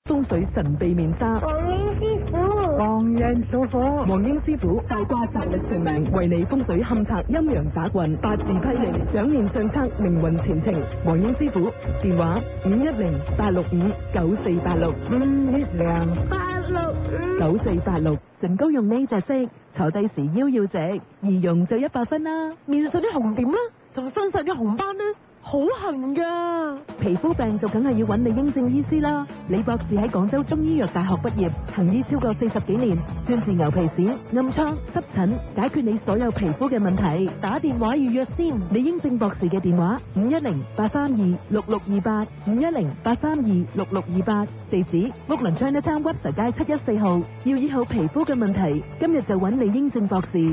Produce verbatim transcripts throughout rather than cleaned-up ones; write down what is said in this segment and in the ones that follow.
風水神秘面紗。 黃英師傅， 黃人屬火， 黃英師傅大卦擇日全名，為你風水勘測陰陽打運，八字批命，掌面上策，命運前程。黃英師傅電話五一零八六五九四八六五一零八六五九四八六。唇膏用呢隻色，坐低時腰要直，易用就一百分啦。 面上啲紅點啦，同身上啲紅斑呢，好痕噶。 皮膚病就梗係要揾李英正醫師啦。李博士喺廣州中醫藥大學畢業，行醫超過四十幾年，專治牛皮癬、暗瘡、濕疹，解決你所有皮膚嘅問題。打電話預約先。李英正博士嘅電話五一零八三二六六二八五一零八三二六六二八，地址屋倫 Chinatown Webster 街七一四號。要醫好皮膚嘅問題，今日就揾李英正博士。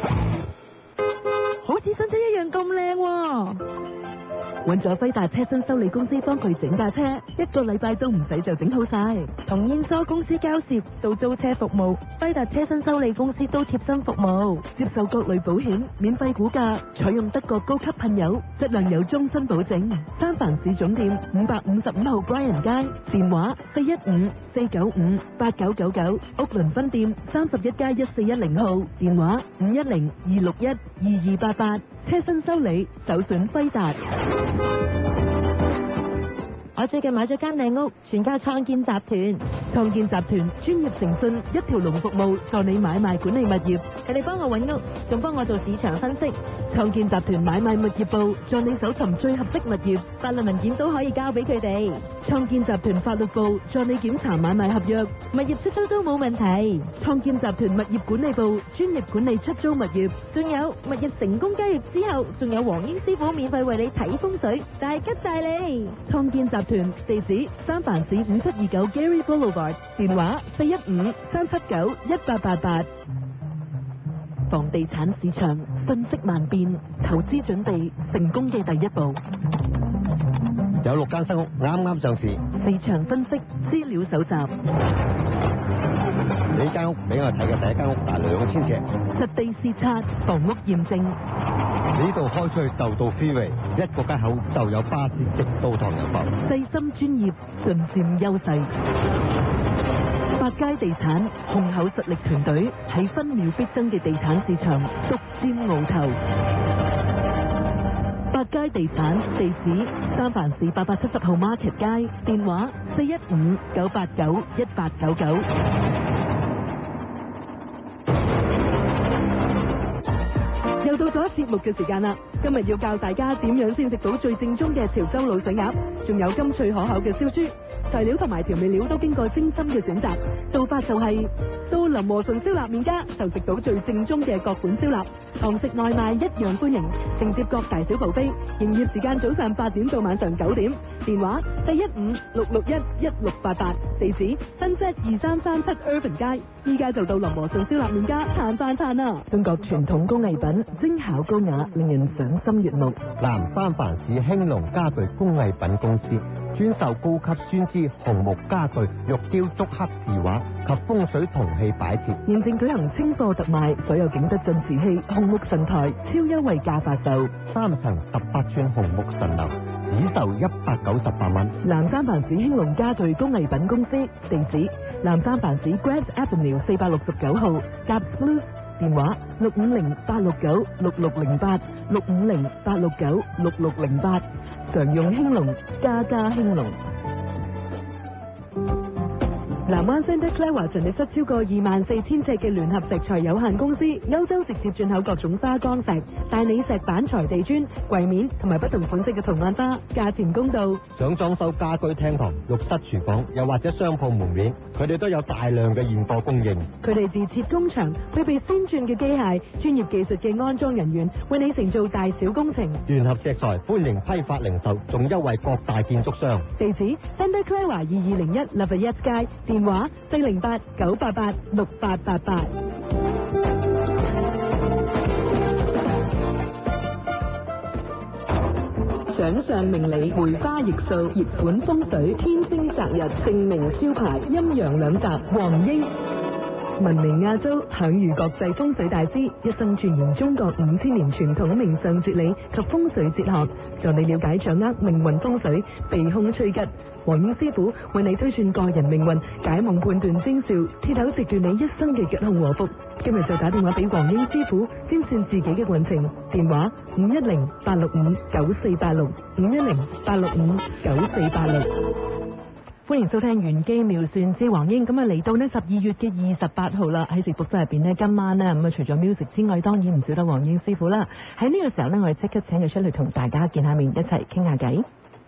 好似新車一樣咁靚喎。 揾咗輝達車身修理公司幫佢整架車，一個禮拜都唔使就整好晒。 同英梳公司交涉到租車服務，輝達車身修理公司都貼心服務， 接受各類保險，免費估價，採用德國高級噴油，質量有終身保證。三藩市總店五百五十五號 Bryan 街，電話四一五四九五八九九九，屋倫分店三十一街一四一零號，電話五一零二六一二二八八。車身修理，首選輝達。 我最近買咗間靚屋，全靠創建集團。 創建集團專業誠信，一條龍服務，助你買賣管理物業。 佢哋幫我揾屋，仲幫我做市場分析。 創建集團買賣物業部，助你搜尋最合適物業， 法律文件都可以交俾佢哋。 創建集團法律部，助你檢查買賣合約， 物業出租都冇問題。 創建集團物業管理部，專業管理出租物業。 仲有物業成功交易之後，仲有黃英師傅免費為你睇風水，大吉大利。 創建集團地址三藩市五七二九 Gary Boulevard， 電話四一五三七九一八八八。房地產市場瞬息萬變，投資準備成功嘅第一步。 有六間新屋啱啱上市， 市場分析資料搜集。 呢間屋俾我睇嘅第一間屋大兩千尺， 實地視察，房屋驗證。 呢度開出去就到 freeway， 一個街口就有巴士直到唐人埠。 細心專業，盡佔優勢。百佳地產雄厚實力團隊喺分秒必爭嘅地產市場獨佔鰲頭。百佳地產地址三藩市八百七十號 Market 街，電話四一五九八九一八九九。又到咗節目嘅時間啦！今日要教大家點樣先食到最正宗嘅潮州滷水鴨，仲有甘脆可口嘅燒豬。材料同埋調味料都經過精心嘅選擇，做法就係、是、到林和順燒臘麵家就食到最正宗嘅各款燒臘，堂食外賣一樣歡迎，承接各大小部飛。營業時間早上八點到晚上九點，電話四一五六六一一六八八，地址新街二三三七 Irvin 街。依家就到林和順燒臘麵家嘆翻嘆啦！中國傳統工藝品，精巧高雅，令人賞心悅目。 南三藩市興隆家具工藝品公司專售高級酸枝紅木家具、玉雕竹刻字畫及風水銅器擺設。 現正舉行清貨特賣，所有景德鎮瓷器、紅木神台超優惠價發售， 三層十八寸紅木神樓只售一百九十八蚊。 南三藩市興隆家具工藝品公司地址南三藩市 Grant Avenue 四百六十九號 Gap Blues， 電話六五零八六九六六零八六五零八六九六六零八，常用興隆，家家興隆。南灣 Santa Clara 陳列室超過二萬四千尺嘅聯合石材有限公司，歐洲直接進口各種花崗石、大理石板材地磚、櫃面同埋不同款式嘅圖案花，價錢公道。 想裝修家居廳堂、浴室、廚房，又或者商鋪門面，佢哋都有大量嘅現貨供應。 佢哋自設工場，配備先進嘅機械、專業技術嘅安裝人員，為你承做大小工程。 聯合石材歡迎批發零售，仲優惠各大建築商。 地址 Santa Clara 二二零一 Lafayette 街，電話四零八九八八六八八八。掌上明理，梅花易數，熱款風水，天星擇日，姓名招牌，陰陽兩集，黃英。 聞名亞洲，享譽國際風水大師，一生鑽研中國五千年傳統命相哲理及風水哲學，助你了解掌握命運風水，避凶趨吉。黃英師傅為你推算個人命運，解夢判斷徵兆，鐵口直斷你一生嘅吉凶禍福。今日就打電話俾黃英師傅，先算自己嘅運程。電話五一零八六五九四八六五一零八六五九四八六。歡迎收聽玄機妙算之黃英。咁啊嚟到呢十二月嘅二十八號啦，喺直播室入邊呢，今晚呢，咁啊除咗 music 之外，當然唔少得黃英師傅啦。喺呢個時候呢，我哋即刻請佢出嚟同大家見下面，一齊傾下偈。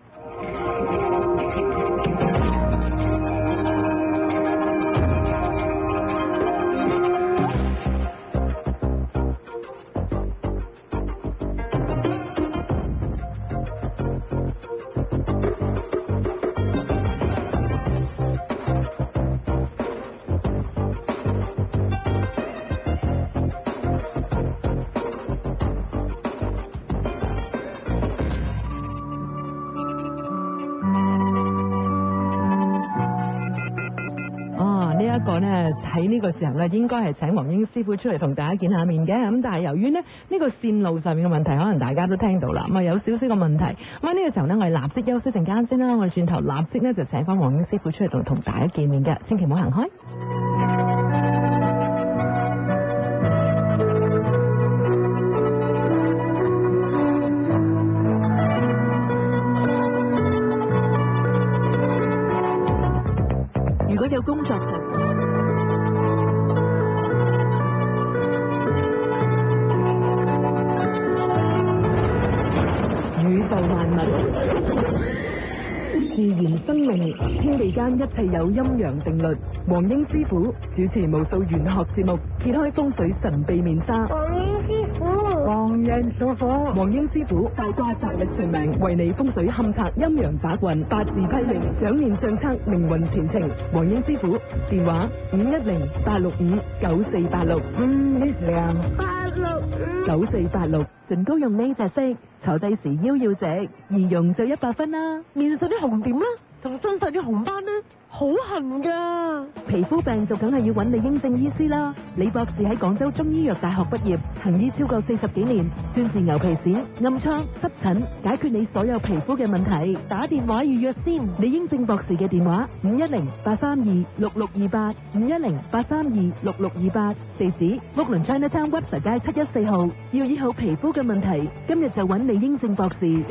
喺呢個時候咧，應該係請黃英師傅出嚟同大家見下面嘅。咁但係由於呢，呢個線路上面嘅問題，可能大家都聽到啦，咁啊有少少嘅問題。咁喺呢個時候呢，我哋立即休息陣間先啦。我哋轉頭立即呢，就請翻黃英師傅出嚟同同大家見面嘅，千祈唔好行開。如果有工作上自然生命，天地間一切有陰陽定律。黃英師傅主持無數玄學節目，揭開風水神秘面紗。 黃英師傅， 黃人屬火， 黃英師傅大卦擇日算命，為你風水勘測陰陽把運，八字批命，掌面相測命運前程。黃英師傅電話五一零八六五九四八六五一零八六五九四八六。唇膏用呢隻色，坐低時腰要直，易用就一百分啦。面上啲紅點啦，同身上啲紅斑呢，好痕噶。皮膚病就梗係要揾李英正醫師啦。李博士喺廣州中醫藥大學畢業，行醫超過四十幾年，專治牛皮癬、暗瘡、濕疹，解決你所有皮膚嘅問題。打電話預約先。李英正博士嘅電話五一零八三二六六二八五一零八三二六六二八，地址屋崙 Chinatown 屈臣街七一四號。要醫好皮膚嘅問題，今日就揾李英正博士。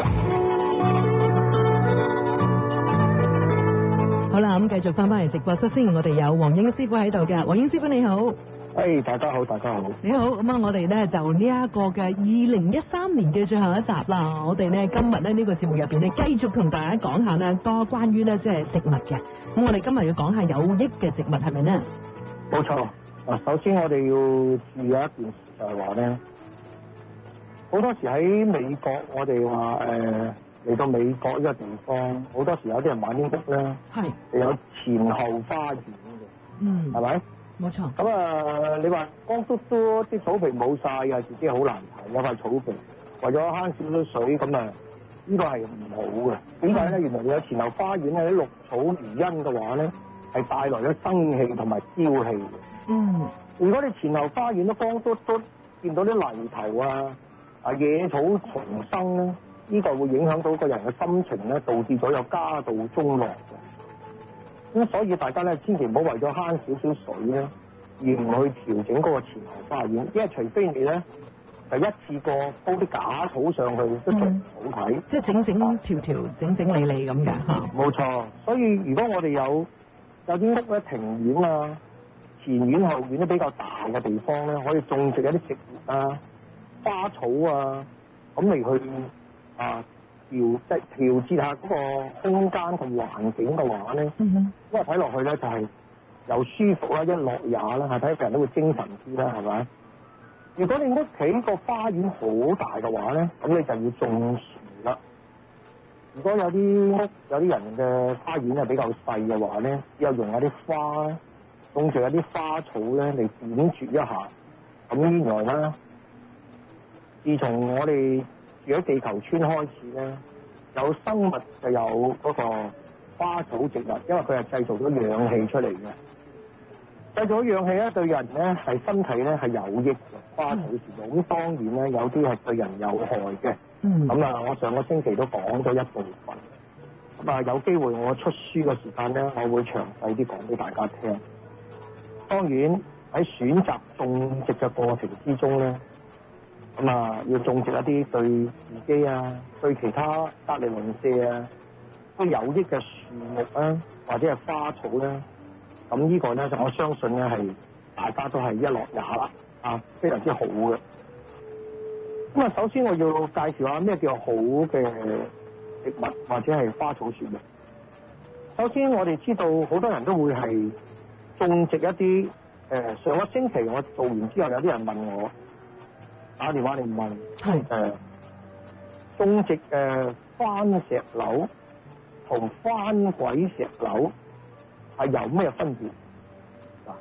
好啦，咁繼續翻返嚟直播室先，我哋有黃英師傅喺度嘅。黃英師傅你好。 誒，hey, 大家好，大家好。 你好，咁啊，我哋咧就呢一個嘅二零一三年嘅最後一集啦。我哋咧今日咧呢個節目入邊咧繼續同大家講下咧多關於咧即係植物嘅。咁我哋今日要講下有益嘅植物係咪咧？ 冇錯。嗱，首先我哋要注意一件事就係話咧，好多時喺美國，我哋話誒嚟到美國呢個地方，好多時有啲人買啲屋咧，係有前後花園嘅，嗯，係咪？冇錯。咁啊，你話光禿禿啲草皮冇晒，有時啲好難睇，有塊草皮，為咗慳少少水，咁啊，呢個係唔好嘅。點解咧？原來你有前後花園咧，啲綠草如茵嘅話咧，係帶來咗生氣同埋朝氣嘅。嗯，如果你前後花園都光禿禿，見到啲泥頭啊、啊野草叢生咧，呢個會影響到個人嘅心情咧，導致咗有家道中落嘅。咁所以大家咧，千祈唔好為咗慳少少水咧，而唔去調整嗰個前後花園，因為除非你咧就一次過鋪啲假草上去，都仲唔好睇，即係整整條條、整整理理咁嘅嚇。冇錯，所以如果我哋有有啲屋咧庭院啊、前院後院都比較大嘅地方咧，可以種植一啲植物啊、花草啊，咁嚟去啊調即係調節下嗰個空間同環境嘅話咧，嗯哼，因為睇落去咧就係又舒服啦，一樂也啦，係睇個人都會精神啲啦，係咪？如果你屋企個花園好大嘅話咧，咁你就要種樹啦。如果有啲屋有啲人嘅花園係比較細嘅話咧，只有用一啲花，種住一啲花草咧嚟點綴一下。咁原來咧，自從我哋住喺地球村開始咧，有生物就有嗰個花草植物，因為佢係製造咗氧氣出嚟嘅。 製造氧氣咧對人咧係身體咧係有益嘅花草樹木，咁當然咧有啲係對人有害嘅。 嗯。 咁啊，我上個星期都講咗一部分。咁啊，有機會我出書嘅時間咧，我會詳細啲講俾大家聽。當然喺選擇種植嘅過程之中咧，咁啊要種植一啲對自己啊、對其他隔離鄰舍啊都有益嘅樹木啊，或者係花草咧。咁呢個咧就我相信咧係大家都係一樂也啦，啊非常之好嘅。咁啊，首先我要介紹下咩叫好嘅植物或者係花草樹木。首先我哋知道好多人都會係種植一啲誒、呃、上個星期我做完之後有啲人問我打電話嚟問係誒種植誒、呃、番石榴同番鬼石榴係有咩分別？嗱，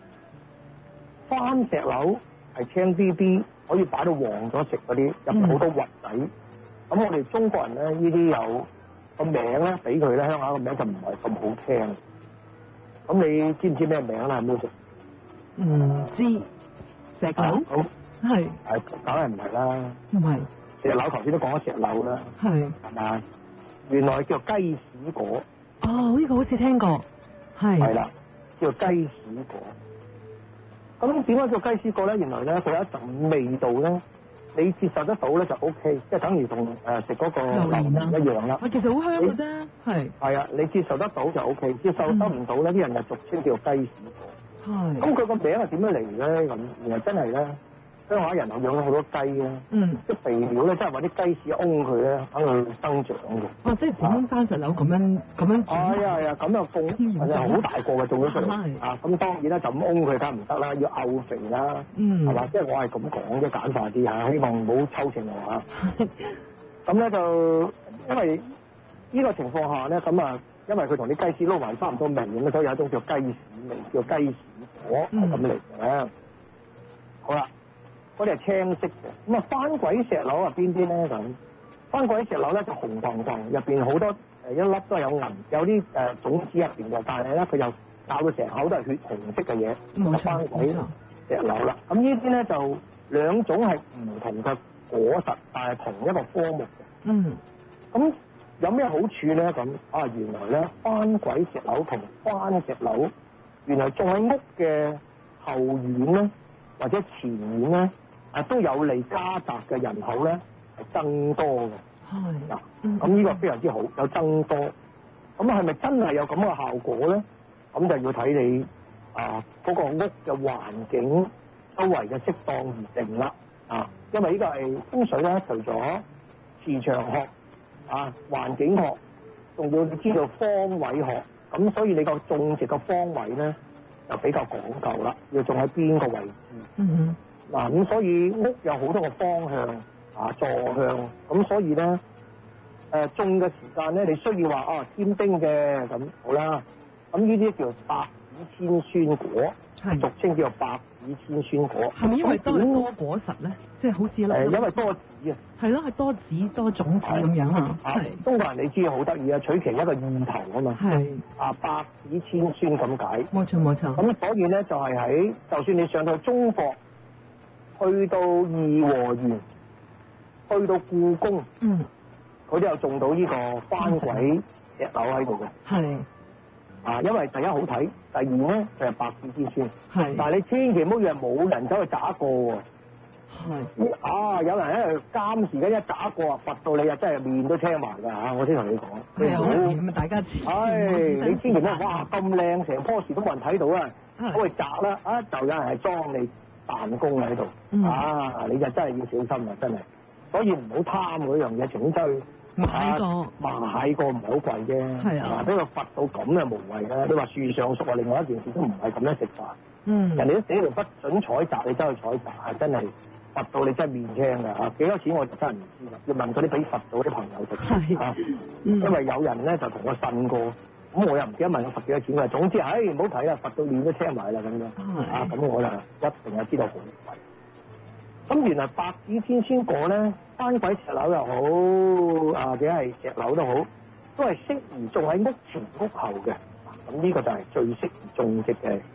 番石榴係青啲啲，可以擺到黃咗食嗰啲，入邊好多核仔。咁、嗯、我哋中國人咧，呢啲有個名咧，俾佢咧，鄉下個名就唔係咁好聽。咁你知唔知咩名啦？係咩食？ 唔知石榴？ 咁係係梗係唔係啦？ 唔係石榴頭先都講咗石榴啦， 係係嘛？原來叫做雞屎果。 哦，呢、這個好似聽過。係係啦，叫做雞屎果。咁點解叫雞屎果咧？原來咧佢有一陣味道咧，你接受得到咧就 O K，即係等於同誒食嗰個榴蓮一樣啦。 啊，其實好香嘅啫，係。係啊，你接受得到就 O K，接受得唔到咧，啲、嗯、人就俗稱叫做雞屎果。係。咁佢個名係點樣嚟咧？咁原來真係咧，鄉下人養咗好多雞啊。嗯。啲肥料咧，真係揾啲雞屎㧬佢咧，等佢生長嘅。 哦，即係整番石榴咁樣咁樣。 係啊係啊，咁又種，係啊好大個嘅種咗出嚟。啊，咁當然啦，就咁㧬佢梗唔得啦，要漚肥啦。嗯。係嘛？即係我係咁講啫，簡化啲嚇，希望唔好抽情我嚇。咁咧就因為呢個情況下咧，咁啊，因為佢同啲雞屎撈埋差唔多味咁，所以有一種叫雞屎味，叫雞屎果係咁嚟嘅。好啦。嗰啲係青色嘅，咁啊番鬼石榴啊邊啲咧咁？番鬼石榴咧就紅彤彤，入邊好多誒一粒都係有銀，有啲誒、呃、種子入邊嘅，但係咧佢又咬到成口都係血紅色嘅嘢，咁啊番鬼石榴啦。咁呢啲咧就兩種係唔同嘅果實，但係同一個科目嘅。嗯。咁有咩好處咧？咁啊原來咧番鬼石榴同番石榴原來種喺屋嘅後院咧或者前院咧。啊，都有利家宅嘅人口咧係增多嘅，係嗱，咁呢個非常之好，有增多。咁係咪真係有咁嘅效果咧？咁就要睇你啊嗰、那個屋嘅環境周圍嘅適當而定啦。啊，因為呢個係風水咧，除咗磁場學啊、環境學，仲要你知道方位學。咁所以你個種植嘅方位咧就比較講究啦，要種喺邊個位置。嗯哼。嗱咁、啊、所以屋有好多個方向啊坐向，咁所以咧誒、呃、種嘅時間咧，你需要話啊添丁嘅咁好啦，咁呢啲叫百子千孫果，係俗稱叫做百子千孫果。係咪因為多多果實咧？即係好似誒，因為多子啊。係咯，係多子多種子咁樣啊。係。中國人你知好得意啊，取其一個意頭啊嘛。係。啊，百子千孫咁解。冇錯冇錯。咁所以咧就係、是、喺，就算你上到中國。去到頤和園，去到故宮，嗯，佢都有種到呢個番鬼石榴喺度嘅。係啊，因為第一好睇，第二咧就係百子之孫。係，但係你千祈唔好以為冇人走去打過喎。係啊，有人喺度監視緊一打過啊，罰到你啊，真係面都青埋㗎嚇！我先同你講。係啊，咁啊，大家知。唉，你千祈唔好哇咁靚，成棵樹都冇人睇到啊，都去摘啦啊！就有人係裝你。彈弓喺度、嗯、啊！你就真係要小心啊！真係，所以唔好貪嗰樣嘢，全都去買過，買過唔係好貴啫。係啊，俾佢罰到咁啊無謂啦！你話樹上熟啊，另外一件事都唔係咁樣食法。嗯，人哋都寫到不准採摘，你走去採摘，真係罰到你真係面青㗎嚇！幾多錢我就真係唔知啦，要問嗰啲俾罰到啲朋友食嚇、啊嗯。因為有人咧就同我呻過。咁我又唔記得問我罰幾多錢㗎，總之唉唔好睇啦，罰到面都青埋啦咁樣，啊咁我就一定係知道好貴。咁原來百子千孫果咧，番鬼石榴又好，啊或者係石榴都好，都係適宜種喺屋前屋後嘅。咁呢個就係最適宜種植嘅一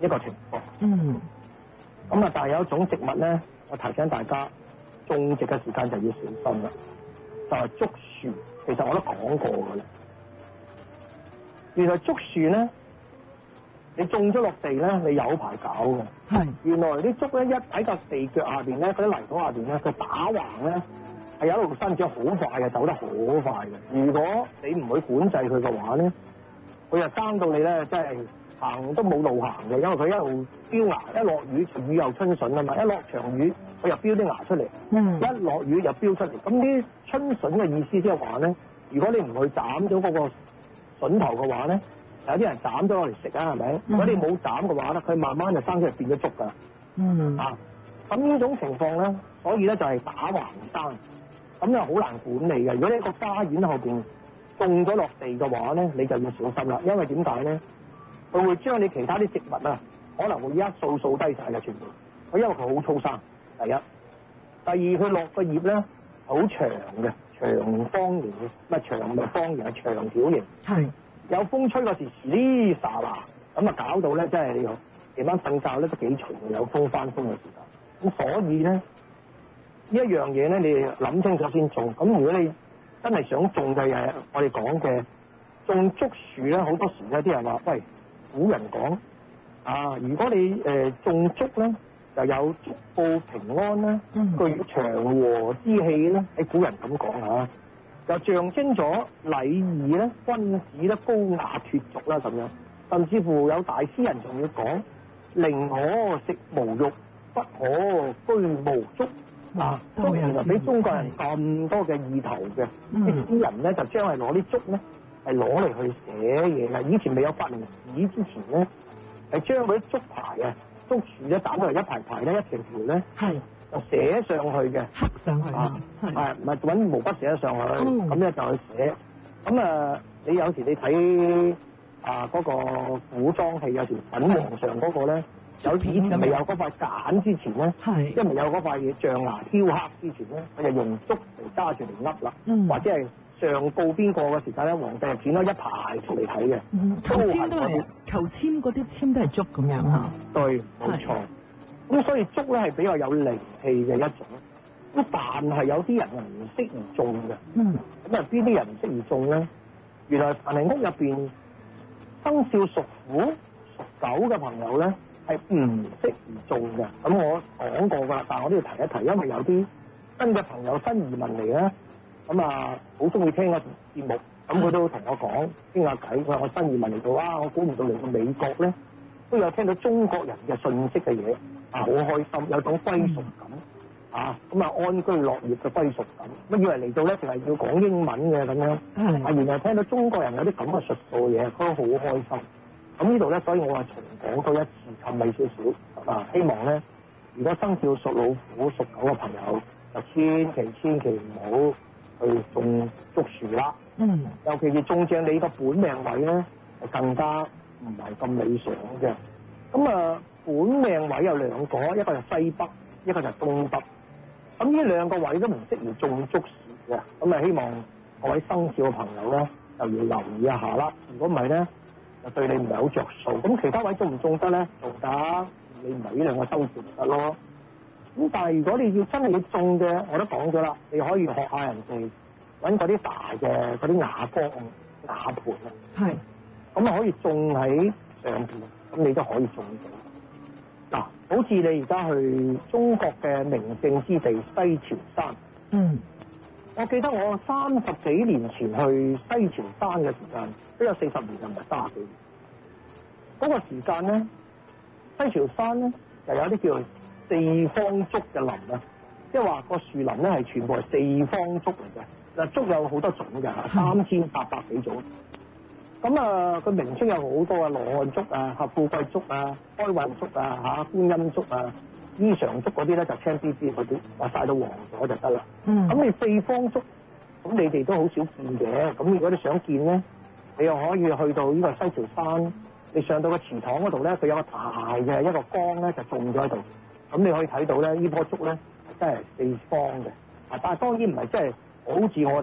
一個情況。 嗯。 咁啊，但係有一種植物咧，我提醒大家種植嘅時間就要小心啦，就係竹樹。其實我都講過㗎啦。原來竹樹咧，你種咗落地咧，你有排搞嘅。 係。原來啲竹咧一喺個地腳下邊咧，嗰啲泥土下邊咧，佢打橫咧係一路生長好快嘅，走得好快嘅。如果你唔去管制佢嘅話咧，佢就生到你咧，真係行都冇路行嘅，因為佢一路飆芽，一落雨雨又春筍啊嘛，一落長雨佢又飆啲芽出嚟， 嗯， 一落雨又飆出嚟。咁啲春筍嘅意思即係話咧，如果你唔去斬咗嗰個筍頭嘅話咧，有啲人斬咗落嚟食啊，係咪？如果你冇斬嘅話咧，佢慢慢就生出嚟變咗竹㗎。 嗯。 啊，咁呢種情況咧，所以咧就係打橫生，咁又好難管理嘅。如果你喺個花園後邊種咗落地嘅話咧，你就要小心啦，因為點解咧？佢會將你其他啲植物啊，可能會一掃掃低晒嘅全部。佢因為佢好粗生，第一。第二，佢落個葉咧好長嘅，長方形嘅，唔係長唔係方形，係長條形。 係。有風吹嗰時，哩沙啦，咁啊搞到咧，真係你夜晚瞓覺咧都幾嘈嘅，有風翻風嘅時間。咁所以咧，呢一樣嘢咧，你諗清楚先種。咁如果你真係想種嘅嘢，我哋講嘅種竹樹咧，好多時有啲人話，喂，古人講啊，如果你誒、呃、種竹咧，就有竹報平安啦，具祥和之氣咧，喺古人咁講嚇。就象徵咗禮儀咧、君子咧、高雅脫俗啦咁樣，甚至乎有大詩人仲要講：寧可食無肉，不可居無竹。啊，竹原來俾中國人咁多嘅意頭嘅，啲詩人咧就將係攞啲竹咧係攞嚟去寫嘢嘅。以前未有發明紙之前咧，係將嗰啲竹牌啊、竹樹咧打出嚟一排排咧、一條條咧。係。就寫上去嘅， 刻上去啊，係唔係揾毛筆寫上去？咁咧、嗯、就去寫。咁啊，你有時你睇啊嗰、嗰個古裝戲，有時粉皇上嗰個咧，有以前未有嗰塊鹼之前咧，即係未有嗰塊嘢象牙雕刻之前咧，佢就用竹嚟揸住嚟噏啦，嗯、或者係上告邊個嘅時間咧，皇帝係剪咗一排出嚟睇嘅。 求籤都係求籤嗰啲籤都係竹咁樣嚇。 對，冇錯。咁所以竹咧係比較有靈氣嘅一種，咁但係有啲人係唔適宜種嘅。嗯。咁啊邊啲人唔適宜種咧？原來凡係屋入邊生肖屬虎、屬狗嘅朋友咧係唔適宜種嘅。咁我講過㗎啦，但係我都要提一提，因為有啲新嘅朋友新移民嚟咧，咁啊好中意聽我節目，咁佢都同我講傾下偈。佢話我新移民嚟到啊，我估唔到嚟到美國咧都有聽到中國人嘅信息嘅嘢。啊！好開心，有種歸屬感，啊咁啊安居樂業嘅歸屬感。乜以為嚟到咧，淨係要講英文嘅咁樣，啊原來聽到中國人有啲咁嘅術數嘢，都好開心。咁呢度咧，所以我話重講多一次，氹你少少啊！希望咧，如果生肖屬老虎、屬狗嘅朋友，就千祈千祈唔好去種竹樹啦。嗯。尤其是種正你個本命位咧，係更加唔係咁理想嘅。咁啊〜本命位有兩個，一個就西北，一個就東北。咁呢兩個位都唔適宜種竹樹嘅，咁啊希望各位生肖嘅朋友咧就要留意一下啦。如果唔係咧，就對你唔係好着數。咁其他位種唔種得咧？種得，你唔係呢兩個生肖就得咯。咁但係如果你要真係要種嘅，我都講咗啦，你可以學下人哋揾嗰啲大嘅嗰啲瓦缸、瓦盤啊。係。咁啊可以種喺上邊，咁你都可以種到。嗱，好似你而家去中國嘅名勝之地西樵山，嗯，我記得我三十幾年前去西樵山嘅時間，都有四十年就唔係三十幾年。嗰、那個時間咧，西樵山咧就有啲叫做四方竹嘅林啊，即係話個樹林咧係全部係四方竹嚟嘅。嗱，竹有好多種嘅，三千八百幾種。咁啊，佢名稱有好多啊，羅漢竹啊、合富貴竹啊、開運竹啊、嚇觀音竹啊、衣裳竹嗰啲咧就青啲啲嗰啲，話曬到黃咗就得啦。嗯。咁你四方竹，咁你哋都好少見嘅。咁如果你想見咧，你又可以去到呢個西樵山，你上到個祠堂嗰度咧，佢有個大嘅一個缸咧，就種咗喺度。咁你可以睇到咧，呢棵竹咧真係四方嘅。啊，但係當然唔係真係好似我哋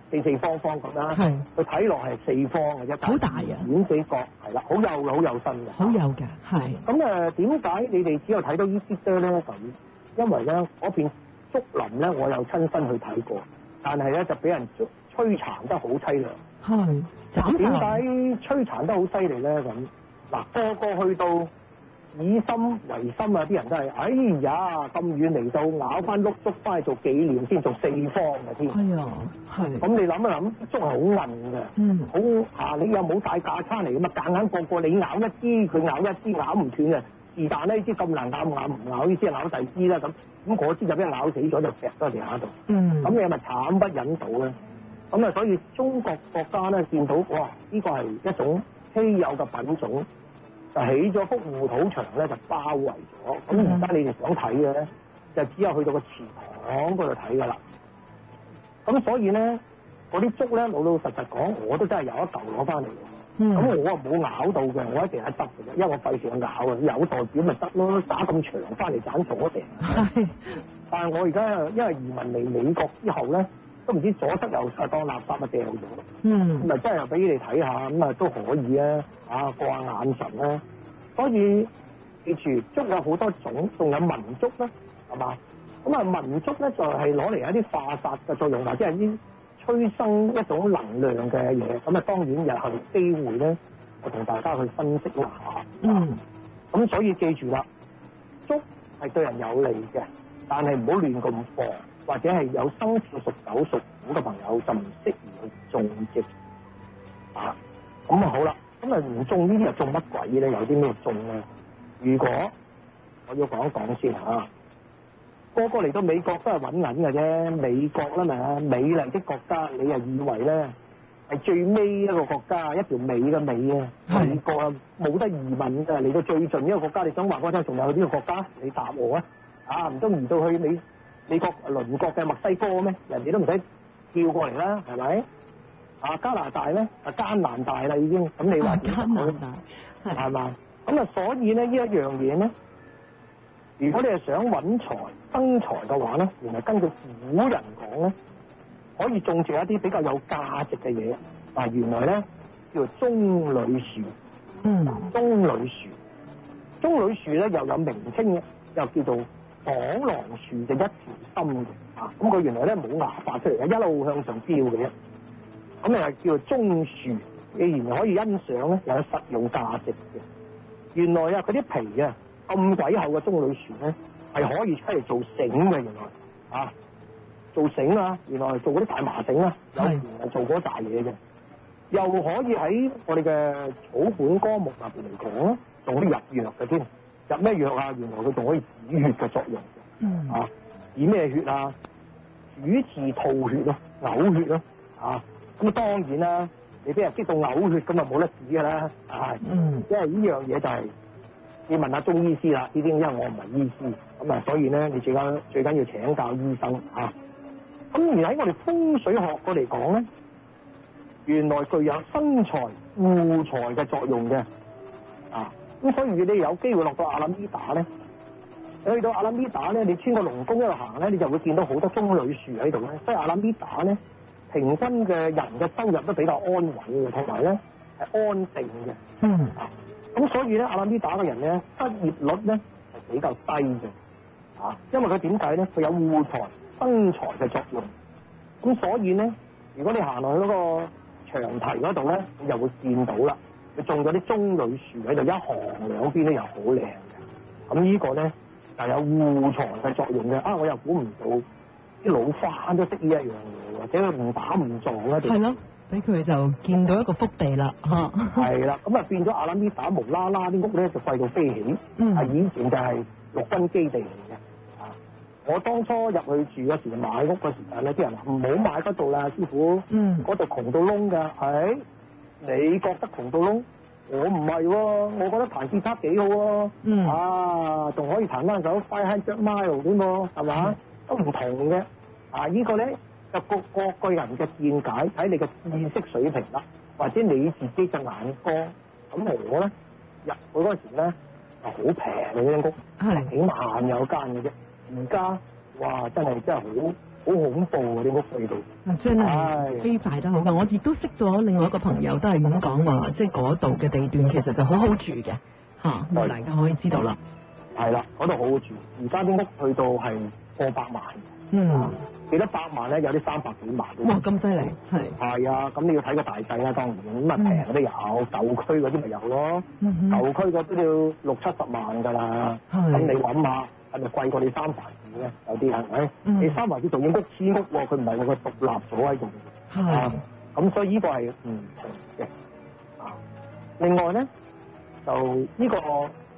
四四方方咁啦， 係佢睇落係四方嘅啫， 好大啊遠幾角係啦，好幼嘅，好有身嘅。 好有㗎，係咁誒點解你哋只有睇到呢啲啫咧？咁因為咧嗰片竹林咧，我有親身去睇過，但係咧就俾人摧殘得好凄涼。 係斬點頭解摧殘得好犀利咧？咁嗱，個個去到以心為心啊！啲人都係，哎呀咁遠嚟到咬翻碌竹翻去做紀念先，做四方嘅添。 哎呀，係咁你諗一諗，竹係好韌嘅， 嗯好啊！你又冇帶架撐嚟咁啊，夾硬個個你咬一支，佢咬一支，咬唔斷嘅。是但呢支咁難咬，咬唔咬呢支咬第二支啦咁。咁嗰支就俾人咬死咗，就劈咗喺地下度。 嗯咁你係咪慘不忍睹咧？咁啊，所以中國國家咧見到哇，呢個係一種稀有嘅品種，就起咗幅護土牆咧，就包圍咗。咁而家你哋想睇嘅咧，就只有去到個祠堂嗰度睇㗎啦。咁所以咧，嗰啲竹咧老老實實講，我都真係有一嚿攞翻嚟嘅。咁、 嗯我啊冇咬到嘅，我一定係得嘅啫，因為我費事去咬啊，有代表咪得咯，打咁長翻嚟斬咗成。 係但係我而家因為移民嚟美國之後咧，都唔知左側右側當垃圾啊掉咗， 嗯咁咪真係俾你睇下，咁啊都可以啊，啊過下眼神啦。所以記住，竹有好多種，仲有文竹咧，係嘛？咁啊文竹咧就係攞嚟一啲化煞嘅作用，或者係啲催生一種能量嘅嘢。咁啊當然日後機會咧，我同大家去分析一下。 嗯咁所以記住啦，竹係對人有利嘅，但係唔好亂咁放，或者係有生肖屬狗屬虎嘅朋友就唔適宜去種植啊。咁啊好啦，咁啊唔種呢啲又種乜鬼咧？有啲咩種咧？如果我要講一講先嚇，個個嚟到美國都係揾銀嘅啫。美國啦嘛，美麗的國家，你又以為咧係最尾一個國家，一條尾嘅尾啊！ 係美國啊冇得移民㗎，嚟到最盡一個國家，你想話嗰陣仲有呢個國家？你答我啊！啊唔通移到去美美國鄰國嘅墨西哥咩？人哋都唔使跳過嚟啦，係咪？啊加拿大咧啊艱難大啦已經，咁你話點艱難大係係嘛？咁啊，所以咧呢一樣嘢咧，如果你係想揾財生財嘅話咧，原來根據古人講咧，可以種植一啲比較有價值嘅嘢。嗱，原來咧叫做棕櫚樹， 嗯棕櫚樹，棕櫚樹咧又有名稱嘅，又叫做螳螂樹，就一條心嘅啊。咁佢原來咧冇芽發出嚟嘅，一路向上飆嘅啫。咁你係叫做棕樹，你原來可以欣賞咧，又有實用價值嘅。原來啊，嗰啲皮啊咁鬼厚嘅棕櫚樹咧，係可以出嚟做繩嘅。原來啊，做繩啊，原來做嗰啲大麻繩啊，有係原來做嗰大嘢嘅，又可以喺我哋嘅草本綱目入邊嚟講咧，仲可以入藥嘅添。入咩藥啊？原來佢仲可以止血嘅作用嘅。 嗯啊，止咩血啊？主治吐血咯，嘔血咯。啊，咁啊當然啦。你俾人激到嘔血咁啊冇得止㗎啦，啊！ 嗯因為呢樣嘢就係、是、要問下中醫師啦，呢啲因為我唔係醫師，咁啊所以咧你最緊最緊要請教醫生嚇。咁、啊、而喺我哋風水學嗰嚟講咧，原來具有生財護財嘅作用嘅，啊！咁所以如果你有機會落到阿拉米達咧，你去到阿拉米達咧，你穿個龍宮一路行咧，你就會見到好多棕櫚樹喺度咧，所以阿拉米達咧。平均嘅人嘅收入都比較安穩嘅，同埋咧係安定嘅。 嗯啊，咁所以咧阿拉米達嘅人咧失業率咧係比較低嘅。啊，因為佢點解咧？佢有護財生財嘅作用。咁所以咧，如果你行落去嗰個長堤嗰度咧，你就會見到啦。佢種咗啲棕櫚樹喺度，一行兩邊咧又好靚嘅。咁呢個咧就有護財嘅作用嘅。啊，我又估唔到啲老花都識呢一樣嘢，或者佢誤打誤撞咧。 係咯，俾佢就見到一個福地啦嚇。 係啦，咁啊變咗阿拉米達無啦啦啲屋咧就貴到飛起。 嗯係以前就係陸軍基地嚟嘅。啊，我當初入去住嗰時買屋嗰時間咧，啲人話唔好買嗰度啦，師傅。 嗯嗰度窮到窿㗎。係，你覺得窮到窿？我唔係喎，我覺得彈吉他幾好喎。 嗯啊，仲可以彈翻首《Five Hundred Mile》添喎，係嘛？都唔同嘅。啊，呢個咧就各各個人嘅見解，睇你嘅知識水平啦，或者你自己嘅眼光。咁我咧入去嗰時咧就好平嘅呢間屋， 係幾萬有間嘅啫。而家哇，真係真係好好恐怖啊！啲屋喺度。 啊真唉係飛快得好㗎，我亦都識咗另外一個朋友，都係咁講話，即係嗰度嘅地段其實就好好住嘅嚇，咁、 係大家可以知道啦。 係啦，嗰度好好住。而家啲屋去到係過百萬。 嗯， 幾多百萬咧？有啲三百幾萬。 哇咁犀利，係。 係啊，咁你要睇個大細啦，當然咁啊平嗰啲有，舊區嗰啲咪有咯。 嗯哼舊區嗰啲要六七十萬㗎啦。 係咁你諗下，係咪貴過你三藩市咧？有啲係咪？ 嗯你三藩市仲要屋黐屋喎，佢唔係喎，佢獨立咗喺度。 係啊，咁所以呢個係唔同嘅。啊，另外咧就呢個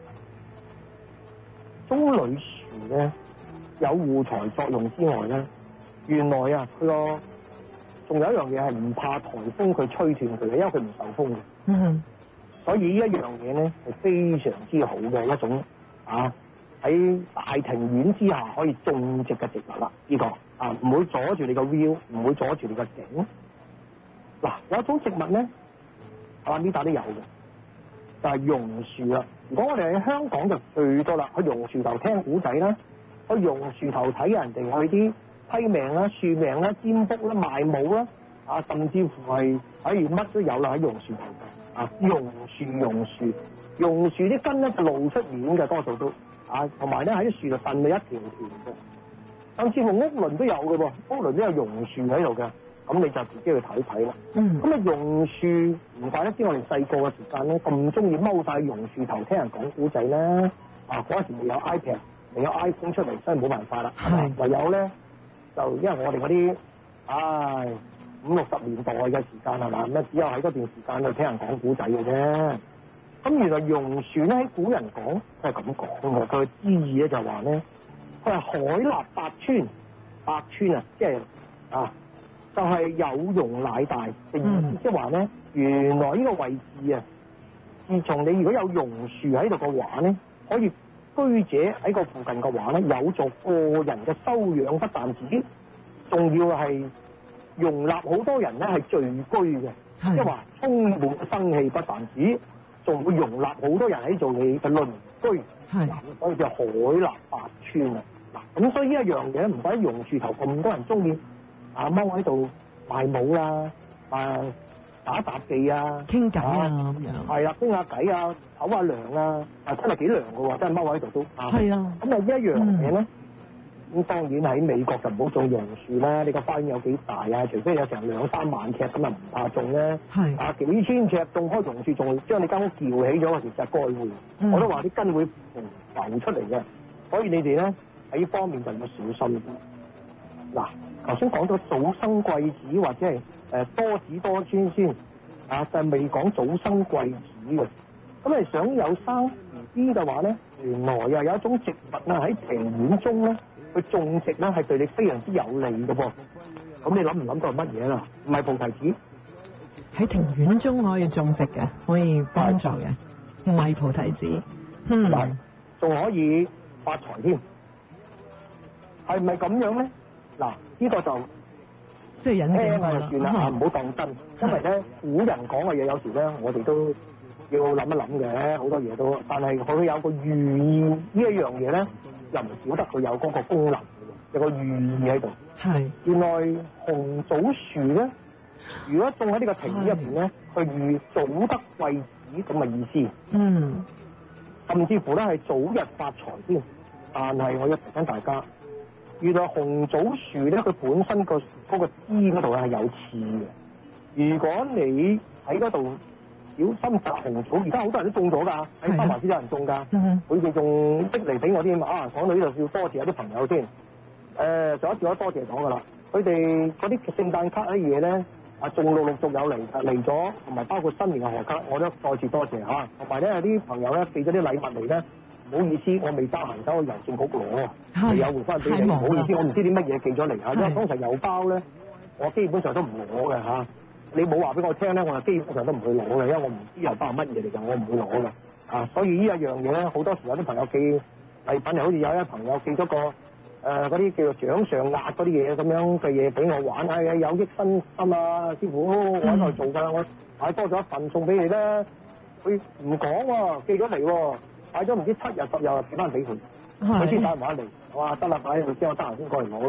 棕櫚樹咧有護財作用之外咧，原來啊佢個仲有一樣嘢係唔怕颱風佢吹斷佢嘅，因為佢唔受風嘅。 嗯所以呢一樣嘢咧係非常之好嘅一種啊喺大庭院之下可以種植嘅植物啦。呢、個啊唔會阻住你個 view，唔會阻住你個景。嗱、有一種植物咧，啊呢笪都有嘅，就係、榕樹啦。如果我哋喺香港就最多啦，去榕樹頭聽古仔啦，去榕樹頭睇人哋去啲批命啦、算命啦、占卜啦、賣舞啦，啊甚至乎係喺乜都有啦喺榕樹頭度啊，榕樹榕樹榕樹啲根咧就露出面嘅多數都啊，同埋咧喺啲樹度瞓到一條條嘅，甚至乎屋輪都有嘅喎，屋輪都有榕樹喺度嘅，咁你就自己去睇睇啦。 嗯咁啊榕樹唔怪得知我哋細個嘅時間咧咁中意踎晒榕樹頭聽人講古仔咧，啊嗰陣時未有 iPad，未有 iPhone 出嚟，真係冇辦法啦。 係唯有咧就因為我哋嗰啲唉五六十年代嘅時間係嘛，咁啊只有喺嗰段時間去聽人講古仔嘅啫。咁原來榕樹咧喺古人講係咁講嘅，佢嘅意義咧就係話咧，佢係海納百川，百川啊，即係啊。就係有容乃大嘅意思，即係話咧，原來呢個位置啊，自從你如果有榕樹喺度嘅話咧，可以居者喺個附近嘅話咧，有助個人嘅修養不但止，仲要係容納好多人咧係聚居嘅，即係話充滿生氣不但止，仲會容納好多人喺做你嘅鄰居， 係所以叫海納百川啊！嗱，咁所以呢一樣嘢唔怪得榕樹頭咁多人中意。啊踎喺度賣舞啦，啊打雜技啊， 傾偈啊咁樣。 係啊，傾下偈啊，唞下涼啊，啊真係幾涼嘅喎，真係踎喺度都。 係啊。 咁啊呢一樣嘢咧，咁當然喺美國就唔好種榕樹啦，你個花園有幾大啊？除非有成兩三萬尺咁啊，唔怕種咧。 係。 啊幾千尺種開榕樹，仲會將你間屋撬起咗啊！其實該會， 嗯我都話啲根會浮出嚟嘅，所以你哋咧喺呢方面就要小心啲。嗱。頭先講到早生貴子或者係誒多子多孫先，啊就係未講早生貴子嘅。咁你想有生 B B 嘅話咧，原來又有一種植物啊喺庭院中咧，去種植咧係對你非常之有利嘅噃。咁你諗唔諗到係乜嘢啦？唔係菩提子， 喺庭院中可以種植嘅，可以幫助嘅，唔係菩提子。嗯。 係，仲可以發財添。係咪咁樣咧？嗱，呢個就即係引聽證啊就算啦，啊唔好當真，因為咧古人講嘅嘢有時咧，我哋都要諗一諗嘅，好多嘢都，但係佢有個寓意呢一樣嘢咧，又唔少得佢有嗰個功能嘅，有個寓意喺度。 係。 原來紅棗樹咧，如果種喺呢個庭院入邊咧，佢寓早得貴子咁嘅意思。 嗯。 甚至乎咧係早日發財添，但係我要提醒大家。原來紅棗樹咧，佢本身個嗰個枝嗰度係有刺嘅。如果你喺嗰度小心摘紅棗，而家好多人都種咗㗎，喺三藩市有人種㗎。佢哋仲逼嚟俾我添啊！講到呢度要多謝有啲朋友先。誒、呃，上一次我多謝講㗎啦。佢哋嗰啲聖誕卡啲嘢咧，啊，仲陸陸續有嚟嚟咗，同埋包括新年嘅賀卡，我都再次多謝嚇。同埋咧有啲朋友咧寄咗啲禮物嚟咧。唔好意思，我未得閒走去郵政局攞啊，未有回翻俾你。唔好意思，我唔知啲乜嘢寄咗嚟嚇，因為通常郵包咧，我基本上都唔攞嘅嚇。你冇話俾我聽咧，我就基本上都唔會攞嘅，因為我唔知郵包係乜嘢嚟嘅，我唔會攞嘅。啊，所以呢一樣嘢咧，好多時有啲朋友寄禮品，又好似有一朋友寄咗個誒嗰啲叫做掌上壓嗰啲嘢咁樣嘅嘢俾我玩，係、哎、有益身心啊，師傅，我喺度做㗎，我買多咗一份送俾你啦。佢唔講喎，寄咗嚟喎。擺咗唔知七日十日，寄翻俾佢，佢先打電話嚟，我話得啦，擺喺度先，我得閒先過嚟攞咯。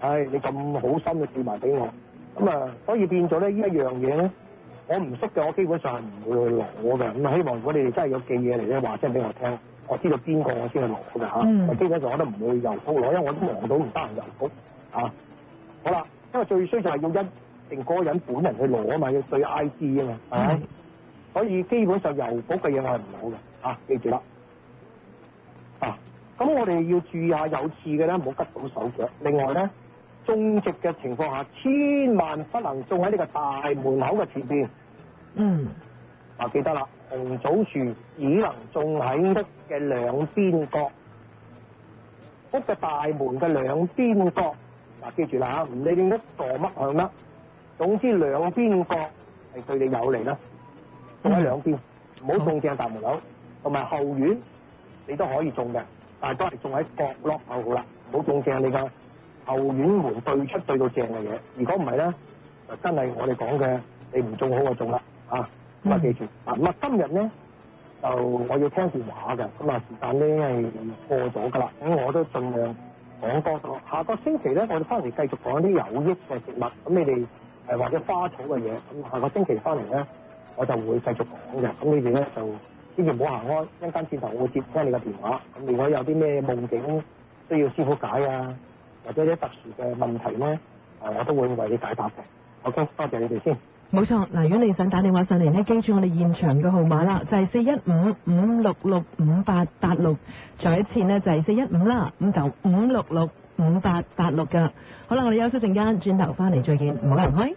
唉，你咁好心嘅寄埋俾我，咁啊，所以變咗咧呢一樣嘢咧，我唔識嘅，我基本上係唔會去攞嘅。咁啊，希望如果你哋真係有寄嘢嚟咧，話聲俾我聽，我知道邊個我先去攞嘅嚇。 嗯基本上我都唔會郵局攞，因為我都忙到唔得閒郵局嚇。好啦，因為最衰就係要一定嗰個人本人去攞啊嘛，要對 I D 啊嘛，係咪？所以基本上郵局嘅嘢我係唔攞嘅嚇，記住啦。啊，咁我哋要注意下有刺嘅咧，唔好拮到手腳。另外咧，種植嘅情況下，千萬不能種喺呢個大門口嘅前邊。 嗯。 啊，記得啦，紅棗樹只能種喺屋嘅兩邊角，屋嘅大門嘅兩邊角。嗱、啊，記住啦嚇，唔理你屋座乜向乜，總之兩邊角係對你有利啦。種喺兩邊，唔好種正大門口，同埋後院你都可以種嘅，但係都係種喺角落頭好啦，唔好種正你個後院門對出對到正嘅嘢。如果唔係咧，就真係我哋講嘅，你唔種好就種啦啊！咁啊記住啊，咁啊今日咧就我要聽電話嘅，咁啊時間咧係過咗㗎啦，咁我都盡量講多咗。下個星期咧，我哋翻嚟繼續講一啲有益嘅植物，咁你哋誒或者花草嘅嘢，咁下個星期翻嚟咧，我就會繼續講嘅。咁你哋咧就千祈唔好行開，一間轉頭我會接聽你嘅電話。咁如果有啲咩夢境需要師傅解啊，或者啲特殊嘅問題咧，誒我都會為你解答嘅。OK，多謝你哋先。 冇錯，嗱，如果你想打電話上嚟呢，記住我哋現場嘅號碼啦，就係四一五五六六五八八六，再一次呢，就係四一五啦，咁就五六六五八八六㗎。好啦，我哋休息陣間，轉頭翻嚟再見，唔好行開。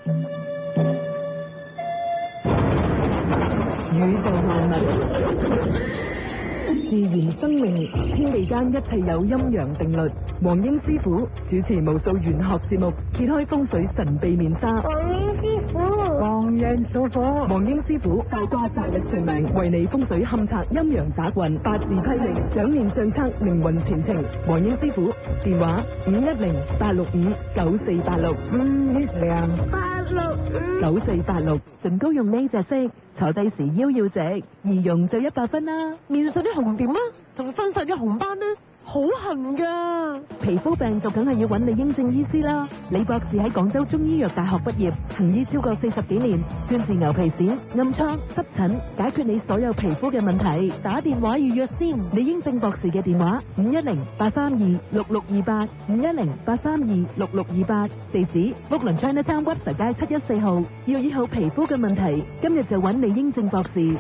宇宙萬物，自然生命，天地間一切有陰陽定律。黃英師傅主持無數玄學節目，揭開風水神秘面紗。 黃英師傅， 黃人數火， 黃英師傅大卦擇日傳命，為你風水勘察陰陽打運，八字批命，掌面相測命運前程。黃英師傅電話五一零八六五九四八六，五一零八六五九四八六。唇膏用呢隻色，坐低時腰要直，易用就一百分啦。面上啲紅點啊，仲身上嘅紅斑呢？好痕噶，皮膚病就梗係要揾李英正醫師啦。李博士喺廣州中醫藥大學畢業，行醫超過四十幾年，專治牛皮癬、暗瘡、濕疹，解決你所有皮膚嘅問題。打電話預約先，李英正博士嘅電話五一零八三二六六二八，五一零八三二六六二八，地址屋倫 Chinatown 屈臣街七一四號。要醫好皮膚嘅問題，今日就揾李英正博士。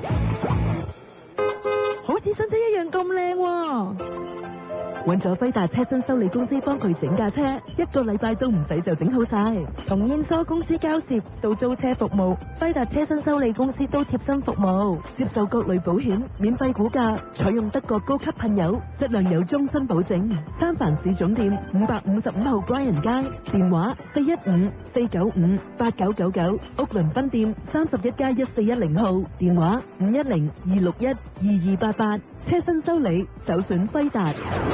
好似身體一樣咁靚喎。揾咗輝達車身修理公司幫佢整架車，一個禮拜都唔使就整好晒。從驗疏公司交涉到租車服務，輝達車身修理公司都貼心服務，接受各類保險，免費估價，採用德國高級噴油，質量有終身保證。三藩市總店五百五十五號 Bryan 街，電話四一五四九五八九九九，屋倫分店三十一街一四一零號，電話五一零二六一二二八八。車身修理，首選輝達。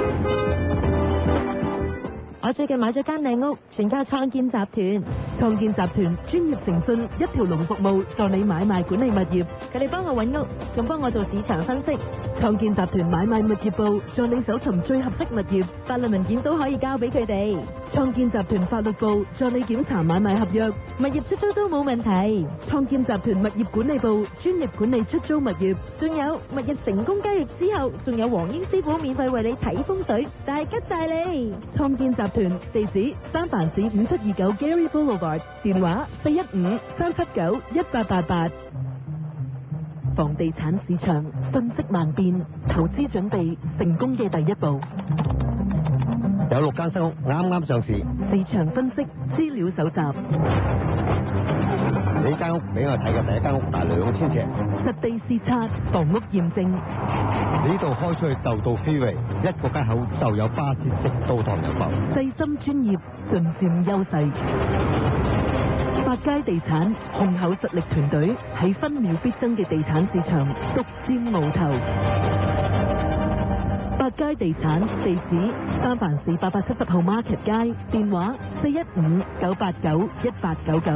我最近買咗間靚屋，全靠創建集團。創建集團專業誠信，一條龍服務，助你買賣管理物業。佢哋幫我揾屋，仲幫我做市場分析。創建集團買賣物業部，助你搜尋最合適物業，法律文件都可以交俾佢哋。創建集團法律部，助你檢查買賣合約，物業出租都冇問題。創建集團物業管理部，專業管理出租物業。仲有物業成功交易之後，仲有黃英師傅免費為你睇風水，大吉大利。創建集團地址三藩市五七二九 Gary Boulevard， 電話四一五三七九一八八八。房地產市場瞬息萬變，投資準備成功嘅第一步。 有六間新屋啱啱上市， 市場分析資料搜集， 呢間屋俾我睇嘅第一間屋大兩千尺， 實地視察，房屋驗證。 呢度開出去就到 freeway，一個街口就有巴士直到唐人埠。 細心專業，盡佔優勢。百佳地產雄厚實力團隊喺分秒必爭嘅地產市場獨佔鰲頭。百佳地產地址三藩市八百七十號 Market 街，電話四一五九八九一八九九。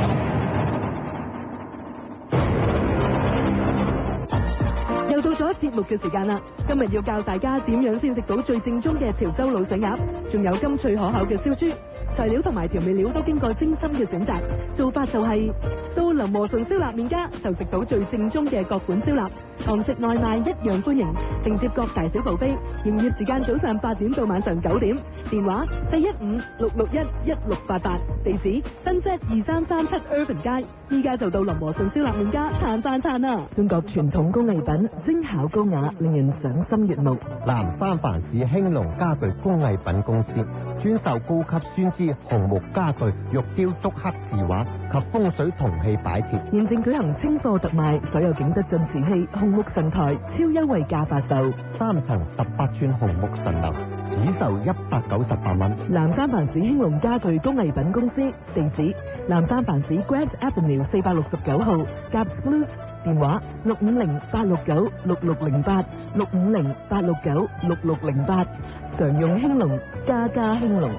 又到咗節目嘅時間啦！今日要教大家點樣先食到最正宗嘅潮州滷水鴨，仲有甘脆可口嘅燒豬。 材料同埋調味料都經過精心嘅選擇。做法就係、到林和順燒臘麵家就食到最正宗嘅各款燒臘，堂食外賣一樣歡迎，承接各大小部飛。營業時間早上八點到晚上九點，電話四一五六六一一六八八，地址新街二三三七 Urban 街。依家就到林和順燒臘麵家嘆翻餐啦！中國傳統工藝品，精巧高雅，令人賞心悅目。 南三藩市興隆家具工藝品公司專售高級酸枝紅木家具、玉雕竹刻字畫及風水銅器擺設。 現正舉行清貨特賣，所有景德鎮瓷器、紅木神台超優惠價發售， 三層十八寸紅木神樓只售一百九十八蚊。 南三藩市興隆家具工藝品公司地址：南三藩市 Grant Avenue 四百六十九號 Gap Blue， 電話六五零八六九六六零八六五零八六九六六零八，常用興隆，家家興隆。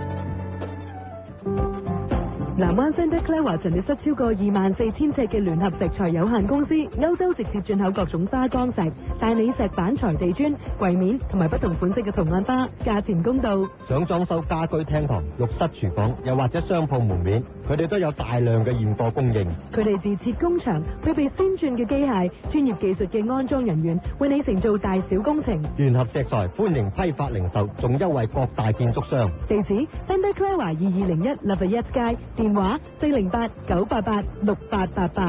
南灣 Santa Clara 陳列室超過二萬四千尺嘅聯合石材有限公司，歐洲直接進口各種花崗石、大理石板材地磚、櫃面同埋不同款式嘅圖案花，價錢公道。 想裝修家居廳堂、浴室、廚房，又或者商鋪門面，佢哋都有大量嘅現貨供應。 佢哋自設工場，配備先進嘅機械、專業技術嘅安裝人員，為你承做大小工程。 聯合石材歡迎批發零售，仲優惠各大建築商。 地址 Santa Clara 二二零一 Lafayette 街。電話四零八九八八六八八八。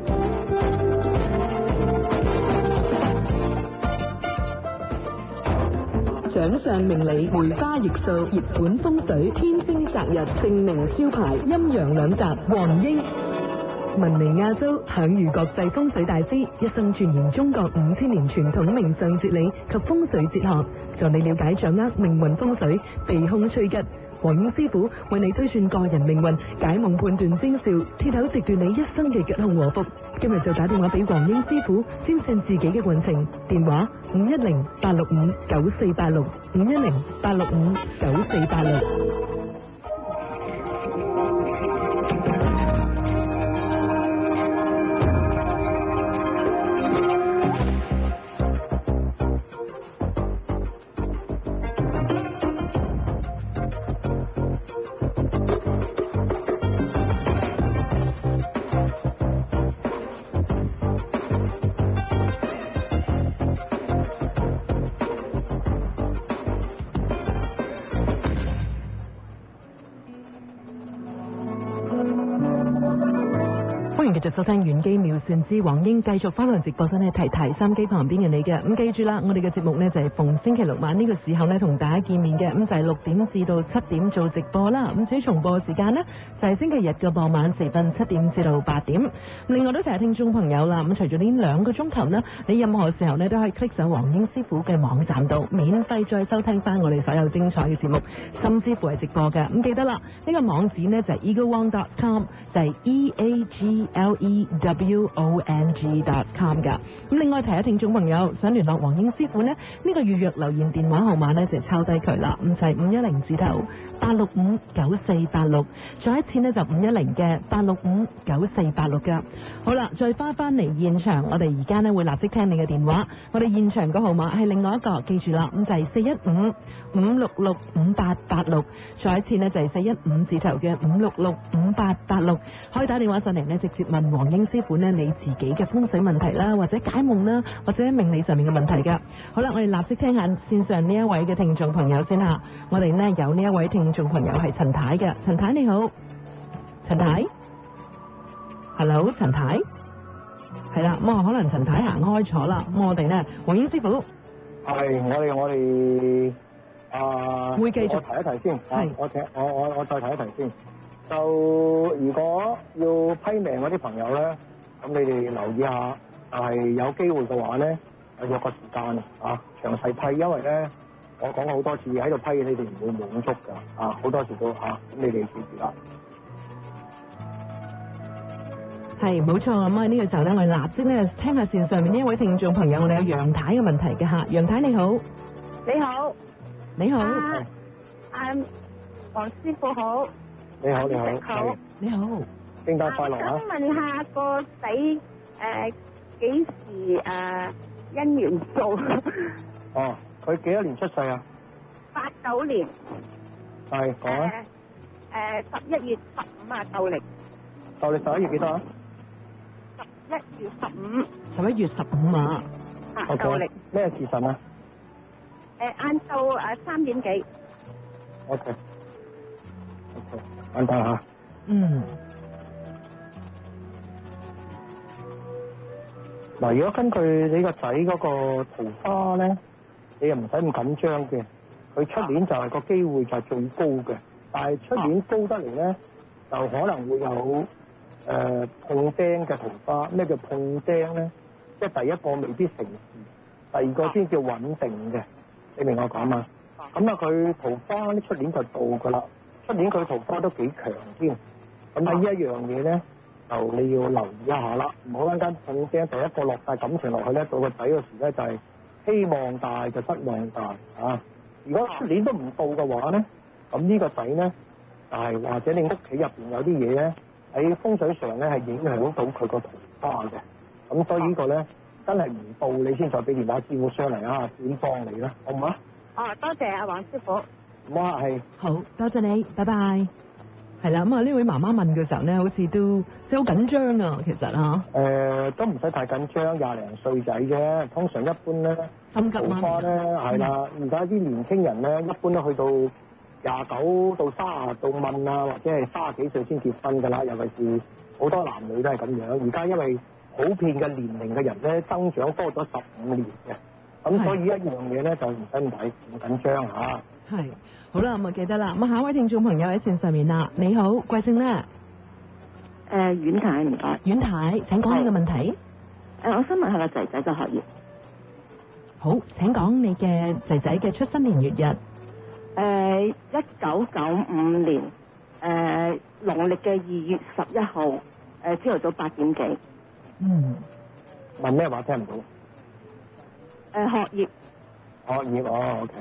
掌上命理、梅花易數、熱門風水、天星擇日、姓名招牌、陰陽兩集、黃英。文尼亞洲享譽國際風水大師，一生鑽研中國五千年傳統命相哲理及風水哲學，助你了解掌握命運風水，避凶趨吉。黃英師傅為你推算個人命運、解夢判斷徵兆，鐵口直斷你一生嘅吉凶禍福。今日就打電話俾黃英師傅，先算自己嘅運程。電話五一零八六五九四八六五一零八六五九四八六。歡迎繼續收聽玄機妙算之黃英，繼續翻嚟直播室呢，提提心機旁邊嘅你嘅。咁記住啦，我哋嘅節目呢就係逢星期六晚呢個時候呢同大家見面嘅，咁就係六點至到七點做直播啦。咁至於重播時間呢，就係星期日嘅傍晚時分七點至到八點。另外都提下聽眾朋友啦，咁除咗呢兩個鐘頭呢，你任何時候呢都可以 click 上黃英師傅嘅網站度，免費再收聽翻我哋所有精彩嘅節目，甚至乎係直播嘅。咁記得啦，呢個網址呢就係 eagle wong dot com， 就係 E A G L E W O N G dot com 噶。咁另外提下聽眾朋友想聯絡黃英師傅呢，呢、呢個預約留言電話號碼呢就抄低佢啦，咁就係五一零字頭八六五九四八六，再一次呢就五一零嘅八六五九四八六噶。好啦，再翻翻嚟現場，我哋而家呢會立即聽你嘅電話，我哋現場個號碼係另外一個，記住啦，咁就係四一五五六六五八八六，再一次呢就係四一五字頭嘅五六六五八八六，可以打電話上嚟呢直接問黃英師傅呢你自己嘅風水問題啦，或者解夢啦，或者命理上面嘅問題噶。好啦，我哋立即聽下線上呢一位嘅聽眾朋友先吓，我哋呢有呢一位聽眾朋友係陳太嘅，陳太你好，陳太 ，Hello， 陳太，係啦，咁啊可能陳太行開咗啦，咁我哋呢黃英師傅， 係我哋我哋啊， 會繼續我提一提先， 係我請我我我再提一提先。就如果要批命嗰啲朋友咧，咁你哋留意下，係有機會嘅話咧，約個時間啊，詳細批，因為咧我講過好多次喺度批，你哋唔會滿足㗎，啊好多時都嚇，咁、啊、你哋記住啦。 係冇錯，咁啊呢個時候咧，我哋立即咧聽下線上面呢一位聽眾朋友，我哋有楊太嘅問題嘅嚇，楊太你好， 你好， 你好， 啊啊黃師傅好， 你好你好， 好， 你好， 聖誕快樂啊！ 想問下個仔誒幾時誒姻緣數？ 哦，佢幾多年出世啊？ 八九年。 係講啊。 誒十一月十五啊，舊曆舊曆十一月幾多啊？ 十一月十五十一月十五啊。 啊， OK 舊曆咩時辰啊誒晏晝誒三點幾。 ？OK OK，簡單嚇。 嗯。 嗱，如果根據你個仔嗰個桃花咧，你又唔使咁緊張嘅。佢出年就係個機會就係最高嘅，但係出年高得嚟咧，就可能會有誒、呃、碰釘嘅桃花。咩叫碰釘咧？即係第一個未必成事，第二個先叫穩定嘅。你明我講嘛？咁啊，佢桃花呢出年就到㗎啦。出年佢桃花都幾強添。咁喺呢一樣嘢咧，就你要留意一下啦，唔好一間碰釘，第一個落晒感情落去咧，到個仔嗰時咧就係希望大就失望大啊！如果出年都唔到嘅話咧，咁呢個仔咧就係、是、或者你屋企入邊有啲嘢咧喺風水上咧係影響到佢個桃花嘅，咁所以呢個咧真係唔到你先再俾電話師傅商量啊，點幫你啦，好唔好啊？ 哦，多謝阿黃師傅。 唔好客氣。 好多謝你，拜拜。係啦，咁啊呢位媽媽問嘅時候咧，好似都即係好緊張啊，其實嚇。誒、 呃，都唔使太緊張，廿零歲仔啫。通常一般咧， 心急桃花咧係啦。而家啲年青人咧，一般都去到廿九到三十到問啊，或者係三十幾歲先結婚㗎啦。尤其是好多男女都係咁樣。而家因為普遍嘅年齡嘅人咧增長多咗十五年嘅，咁所以一樣嘢咧就唔使咁睇咁緊張嚇。 係。好啦，咁啊記得啦。咁啊下一位聽眾朋友喺線上面啦，你好，貴姓咧？ 誒、呃，阮太唔該。 阮太，請講呢個問題。誒、 呃，我想問下個仔仔嘅學業。 好，請講你嘅仔仔嘅出生年月日。 誒、呃，一九九五年，誒、呃，農曆嘅二月十一號，誒、呃，朝頭早八點幾。 嗯。 問咩話聽唔到？誒、 呃，學業。 學業哦 ，OK。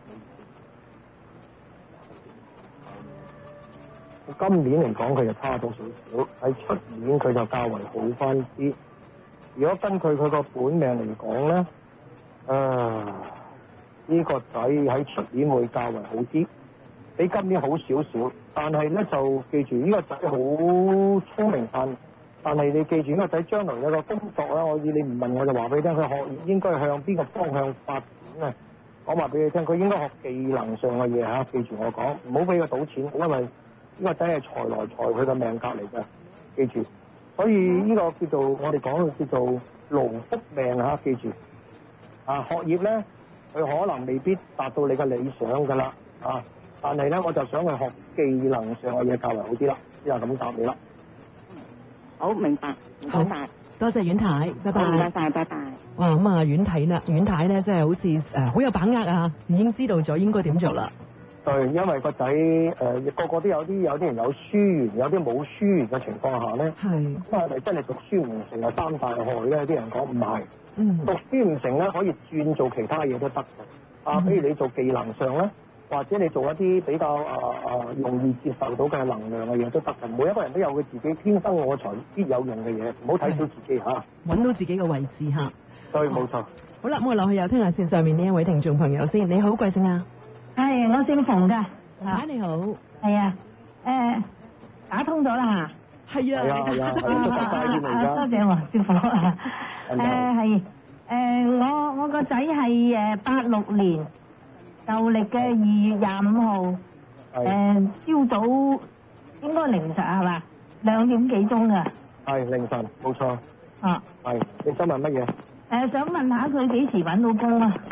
今年嚟講佢就差咗少少，喺出年佢就較為好翻啲。如果根據佢個本命嚟講咧，啊呢個仔喺出年會較為好啲，比今年好少少。但係咧就記住呢個仔好聰明但但係你記住呢個仔將來有個工作咧，我以你唔問我就話俾你聽，佢學業應該向邊個方向發展啊？講話俾你聽，佢應該學技能上嘅嘢嚇，記住我講，唔好俾佢賭錢，因為呢個仔係財來財去嘅命格嚟嘅，記住。所以呢個叫做我哋講嘅叫做勞福命嚇，記住。啊，學業咧，佢可能未必達到你嘅理想㗎啦，啊，但係咧我就想佢學技能上嘅嘢較為好啲啦，之後咁答你啦。 好，明白，唔該晒， 多謝阮太，拜拜。 唔該晒，拜拜。 哇，咁啊，阮太啦，阮太咧，真係好似誒好有把握啊，已經知道咗應該點做啦。 對，因為個仔誒個個都有啲有啲人有書緣，有啲冇書緣嘅情況下咧， 係咁係咪真係讀書唔成係三大害咧？啲人講唔係， 嗯， 讀書唔成咧可以轉做其他嘢都得嘅。啊，比如你做技能上咧，或者你做一啲比較啊啊容易接受到嘅能量嘅嘢都得嘅。每一個人都有佢自己天生我材必有用嘅嘢，唔好睇小自己嚇。 揾到自己嘅位置嚇。 對，冇錯。 好啦，咁我落去又聽下線上面呢一位聽眾朋友先。你好，貴姓啊？ 係，我姓馮㗎。 啊，你好。 係啊，誒打通咗啦嚇。 係啊。 係啊係啊，係啊，大啲嚟㗎。 多謝黃師傅。誒係誒，我我個仔係誒八六年舊歷嘅二月廿五號，誒朝早應該凌晨係嘛？兩點幾鐘㗎。 係凌晨，冇錯。 啊。 係，你想問乜嘢？ 誒想問下佢幾時揾到工啊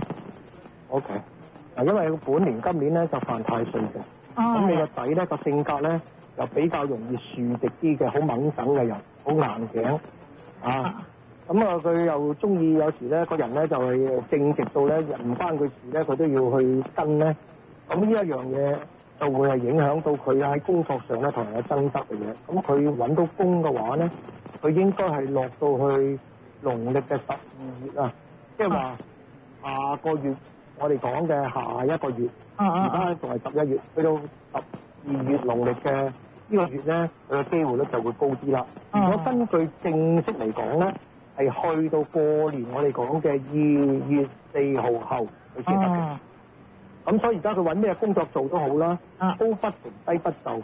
？O K。嗱，因為佢本年今年咧就犯太歲嘅，咁、oh. 你個仔咧個性格咧就比較容易樹敵啲嘅，好猛整嘅人，好硬頸啊。咁啊，佢又中意有時咧個人咧就係正直到咧唔關佢事咧，佢都要去跟咧。咁呢一樣嘢就會係影響到佢喺工作上咧同人嘅爭執嘅嘢。咁佢揾到工嘅話咧，佢應該係落到去農曆嘅十二月啊，即係話下個月。我哋講嘅下一個月，而家仲係十一月，去到十二月農曆嘅呢個月咧，佢嘅機會率就會高啲啦。如果根據正式嚟講咧，係去到過年我哋講嘅二月四號後佢先得嘅。咁所以而家佢揾咩工作做都好啦，高不成低不就，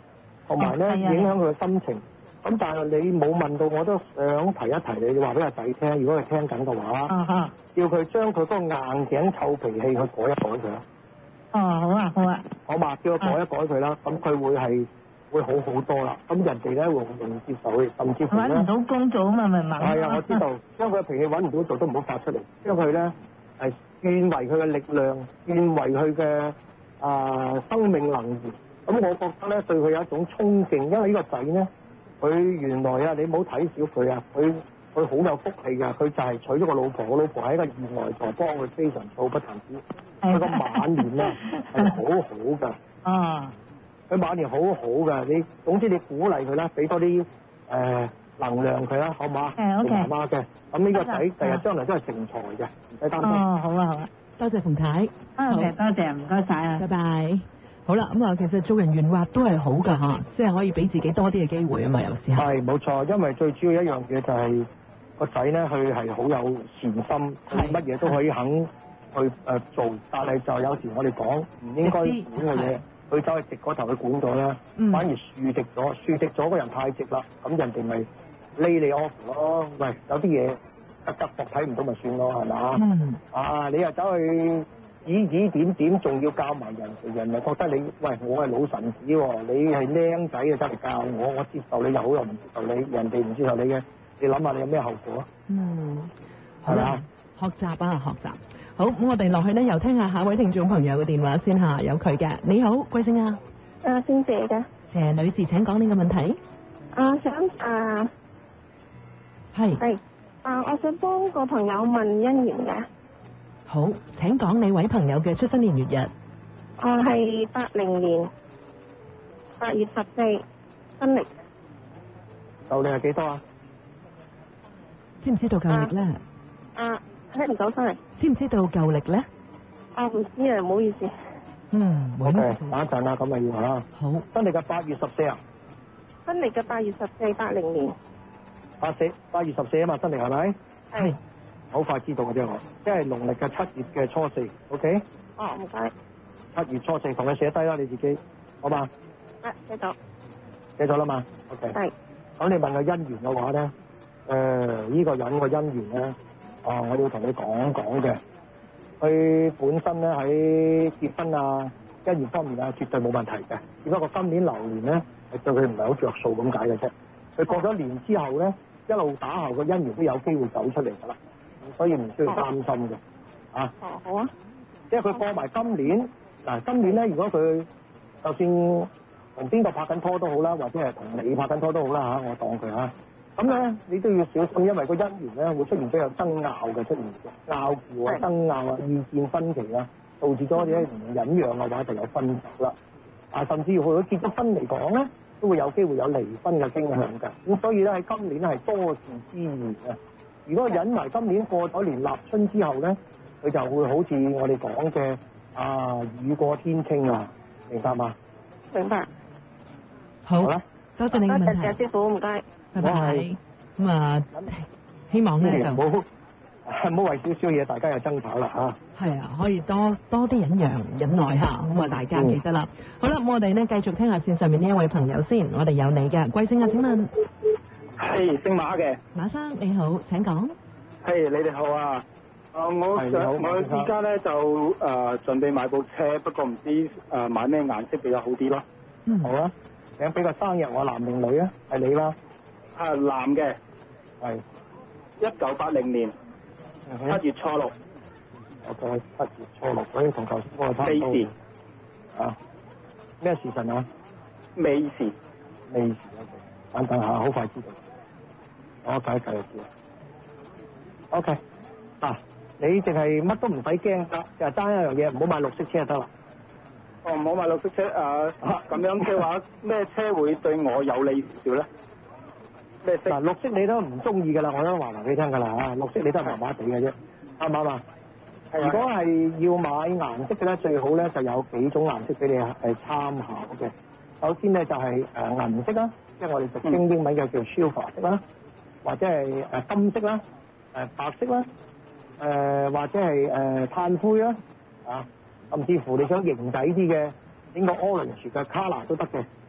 同埋咧係啊影響佢嘅心情。咁但係你冇問到，我都想提一提你，你話俾阿仔聽，如果佢聽緊嘅話， 啊哈， 叫佢將佢嗰個硬頸臭脾氣去改一改佢啦， 哦，好啊，好啊， 好嘛？叫佢改一改佢啦，咁佢會係會好好多啦。咁人哋咧會容易接受佢，甚至乎咧揾唔到工做啊嘛，咪問。 係啊，我知道，將佢嘅脾氣揾唔到做都唔好發出嚟，將佢咧係變為佢嘅力量，變為佢嘅啊生命能源。咁我覺得咧對佢有一種衝勁，因為呢個仔咧。佢原來啊，你唔好睇小佢啊，佢佢好有福氣㗎，佢就係娶咗個老婆，個老婆係一個二外婆，幫佢非常做不但止，佢個晚年咧係好好㗎， 哦， 佢晚年好好㗎，你總之你鼓勵佢啦，俾多啲誒、呃、能量佢啦，好唔好啊？ 誒，OK。 媽媽嘅，咁呢個仔第日將來都係成才嘅，唔使擔心。 哦，好啊，好啊， 多謝馮太， 多謝多謝，唔該晒啊， 拜拜。好啦，咁啊，其實做人圓滑都係好㗎嚇，即係可以俾自己多啲嘅機會啊嘛，有時候。 係冇錯，因為最主要一樣嘢就係、是、個仔咧，佢係好有善心，佢乜嘢都可以肯去誒、呃、做，但係就有時我哋講唔應該管嘅嘢，佢走去直嗰頭去管咗咧， 嗯反而樹直咗，樹直咗個人太直啦，咁人哋咪 lay 你 off 咯。喂，有啲嘢得得搏睇唔到咪算咯，係嘛？ 嗯。 啊，你又走去指指點點，仲要教埋人哋，人哋覺得你喂我係老臣子喎，你係僆仔啊，走嚟教我，我接受你又好又唔接受你，人哋唔接受你嘅，你諗下你有咩後果啊？ 嗯，好係咪啊啦，學習啊，學習。好，咁我哋落去咧，又聽下下一位聽眾朋友嘅電話先嚇，有佢嘅。你好，貴姓啊？ 啊，先謝嘅。 謝女士，請講你嘅問題。 啊，想啊， 係。 係。啊，我想幫個朋友問姻緣嘅。 好，請講你位朋友嘅出生年月日。 我係八零年八月十四，新歷。 舊歷係幾多啊？ 知唔知道舊歷咧？ 啊，聽唔到翻嚟。 知唔知道舊歷咧？ 啊，唔知啊，唔好意思。 嗯，冇嘅。 問題。 等一陣啦，咁咪要嚇。 好。 新歷嘅八月十四啊？ 新歷嘅八月十四，八零年。 八四八月十四啊嘛，新歷係咪？ 係。 好快知道嘅啫我，即係農曆嘅七月嘅初四 ，OK？ 哦，唔該。 七月初四，同你寫低啦，你自己，好嘛？ 啊，寫咗。 寫咗啦嘛 ，OK。 係。 咁你問個姻緣嘅話咧，誒、呃，呢、這個人個姻緣咧，啊，我要同你講講嘅，佢本身咧喺結婚啊、姻緣方面啊，絕對冇問題嘅。只不過今年流年咧，係對佢唔係好着數咁解嘅啫。佢過咗年之後咧，一路打後個姻緣都有機會走出嚟㗎啦。所以唔需要擔心嘅，啊， 哦，好啊， 即係佢過埋今年，嗱，今年咧，如果佢就算同邊個拍緊拖都好啦，或者係同你拍緊拖都好啦嚇，我當佢嚇，咁咧你都要小心，因為個姻緣咧會出現比較爭拗嘅出現嘅，拗撬啊、爭拗啊、意見分歧啊，導致咗啲唔忍讓嘅話就有分手啦，啊，甚至乎佢結咗婚嚟講咧，都會有機會有離婚嘅傾向㗎，咁所以咧喺今年係多事之餘啊。如果忍埋今年過咗年立春之後咧，佢就會好似我哋講嘅啊雨過天晴啊，明白嗎？ 明白。 好， 好啦， 多謝你嘅問題。 多謝師傅，唔該。 拜拜。咁啊，希望咧就唔好唔好為少少嘢大家又爭吵啦嚇。 係啊，可以多多啲忍讓、忍耐下，咁啊大家記得啦。好啦，咁我哋咧繼續聽下線上面呢一位朋友先，我哋有你嘅貴姓啊？請問？ 係姓馬嘅， 馬生你好，請講。 係你哋好啊！啊，我想我依家咧就誒、呃、準備買部車，不過唔知誒、呃、買咩顏色比較好啲咯。 嗯， 好啊，請俾個生日我男定女啊？係你啦。 啊，男嘅。 係。 一九八零年七月初六。 我講七月初六，所以同頭先嗰個差唔多。 未時。 啊？咩時辰啊？ 未時。 未時啊！等等下，好快知道。我解一解就知啦。O K，嗱，你淨係乜都唔使驚得，就係爭一樣嘢，唔好買綠色車就得啦。 哦，唔好買綠色車，誒、呃，咁、啊、樣嘅話，咩車會對我有利少少咧？咩色？ 嗱，綠色你都唔中意㗎啦，我都話埋俾你聽㗎啦嚇，綠色你都係麻麻地嘅啫，啱唔啱啊？如果係要買顏色嘅咧，最好咧就有幾種顏色俾你係參考嘅。首先咧就係誒銀色啦，即係我哋俗稱英文嘅叫 silver 色啦。或者係誒金色啦，誒白色啦，誒或者係誒炭灰啦，啊，甚至乎你想型仔啲嘅，整個 orange 嘅 colour 都得嘅，